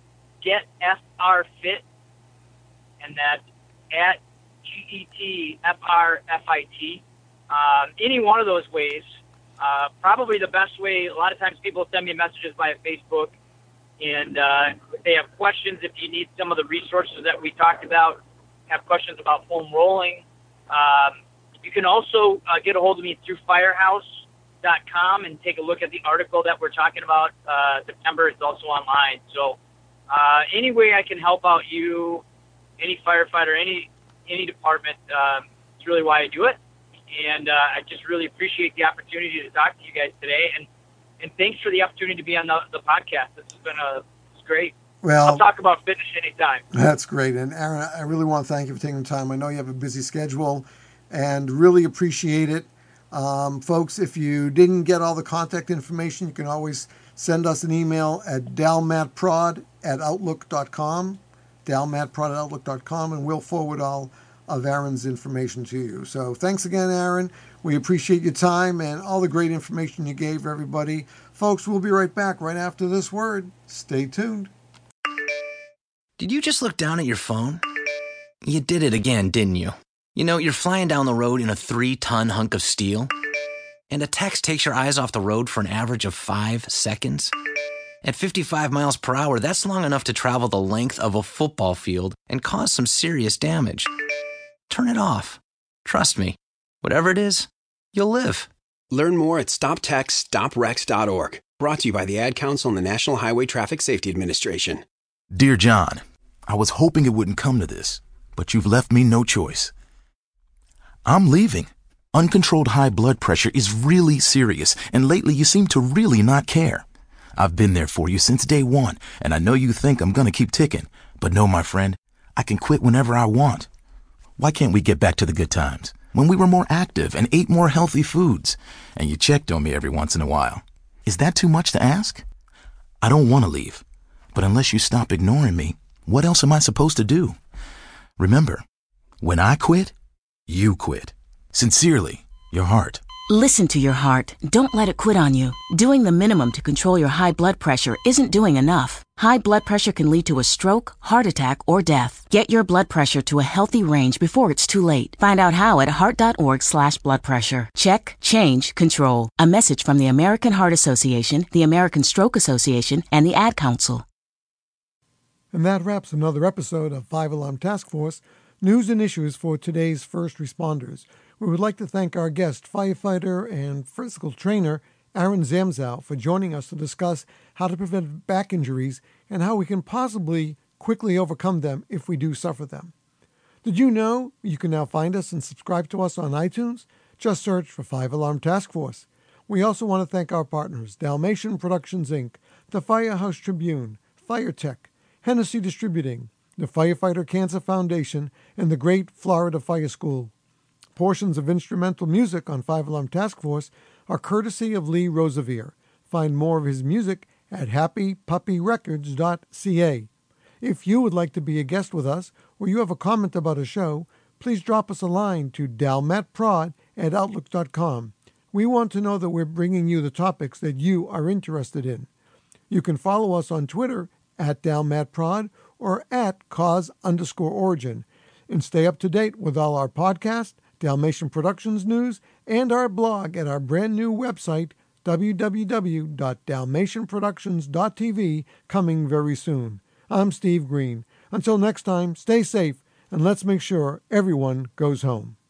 GetFRFit, and that's at G E T F R F I T. Um, any one of those ways. Uh, probably the best way, a lot of times people send me messages via Facebook, and uh, if they have questions, if you need some of the resources that we talked about, have questions about foam rolling, um, you can also uh, get a hold of me through firehouse dot com and take a look at the article that we're talking about. Uh, September, it's also online. So uh, any way I can help out you, any firefighter, any any department, um, it's really why I do it. And uh, I just really appreciate the opportunity to talk to you guys today. And, and thanks for the opportunity to be on the, the podcast. This has been a, it's great. Well, I'll talk about fitness anytime. That's great. And Aaron, I really want to thank you for taking the time. I know you have a busy schedule and really appreciate it. Um, folks, if you didn't get all the contact information, you can always send us an email at dalmatprod at outlook dot com, dalmatprod at outlook dot com, and we'll forward all of Aaron's information to you. So thanks again, Aaron. We appreciate your time and all the great information you gave everybody. Folks, we'll be right back right after this word. Stay tuned. Did you just look down at your phone? You did it again, didn't you? You know, you're flying down the road in a three-ton hunk of steel, and a text takes your eyes off the road for an average of five seconds. At fifty-five miles per hour, that's long enough to travel the length of a football field and cause some serious damage. Turn it off. Trust me, whatever it is, you'll live. Learn more at stop text stop wrecks dot org. Brought to you by the Ad Council and the National Highway Traffic Safety Administration. Dear John, I was hoping it wouldn't come to this, but you've left me no choice. I'm leaving. Uncontrolled high blood pressure is really serious, and lately you seem to really not care. I've been there for you since day one, and I know you think I'm gonna keep ticking, but no, my friend, I can quit whenever I want. Why can't we get back to the good times, when we were more active and ate more healthy foods, and you checked on me every once in a while? Is that too much to ask? I don't want to leave, but unless you stop ignoring me, what else am I supposed to do? Remember, when I quit, you quit. Sincerely, your heart. Listen to your heart. Don't let it quit on you. Doing the minimum to control your high blood pressure isn't doing enough. High blood pressure can lead to a stroke, heart attack, or death. Get your blood pressure to a healthy range before it's too late. Find out how at heart.org slash blood pressure. Check, change, control. A message from the American Heart Association, the American Stroke Association, and the Ad Council. And that wraps another episode of Five Alarm Task Force, news and issues for today's first responders. We would like to thank our guest, firefighter and physical trainer, Aaron Zamzow, for joining us to discuss how to prevent back injuries and how we can possibly quickly overcome them if we do suffer them. Did you know you can now find us and subscribe to us on iTunes? Just search for Five Alarm Task Force. We also want to thank our partners, Dalmatian Productions, Incorporated, the Firehouse Tribune, FireTech, Hennessy Distributing, the Firefighter Cancer Foundation, and the Great Florida Fire School. Portions of instrumental music on Five Alarm Task Force are courtesy of Lee Rosevere. Find more of his music at happy puppy records dot c a. If you would like to be a guest with us, or you have a comment about a show, please drop us a line to dalmatprod at outlook dot com. We want to know that we're bringing you the topics that you are interested in. You can follow us on Twitter at dalmatprod or at cause underscore origin, and stay up to date with all our podcasts, Dalmatian Productions news, and our blog at our brand new website, w w w dot dalmatian productions dot t v, coming very soon. I'm Steve Green. Until next time, stay safe, and let's make sure everyone goes home.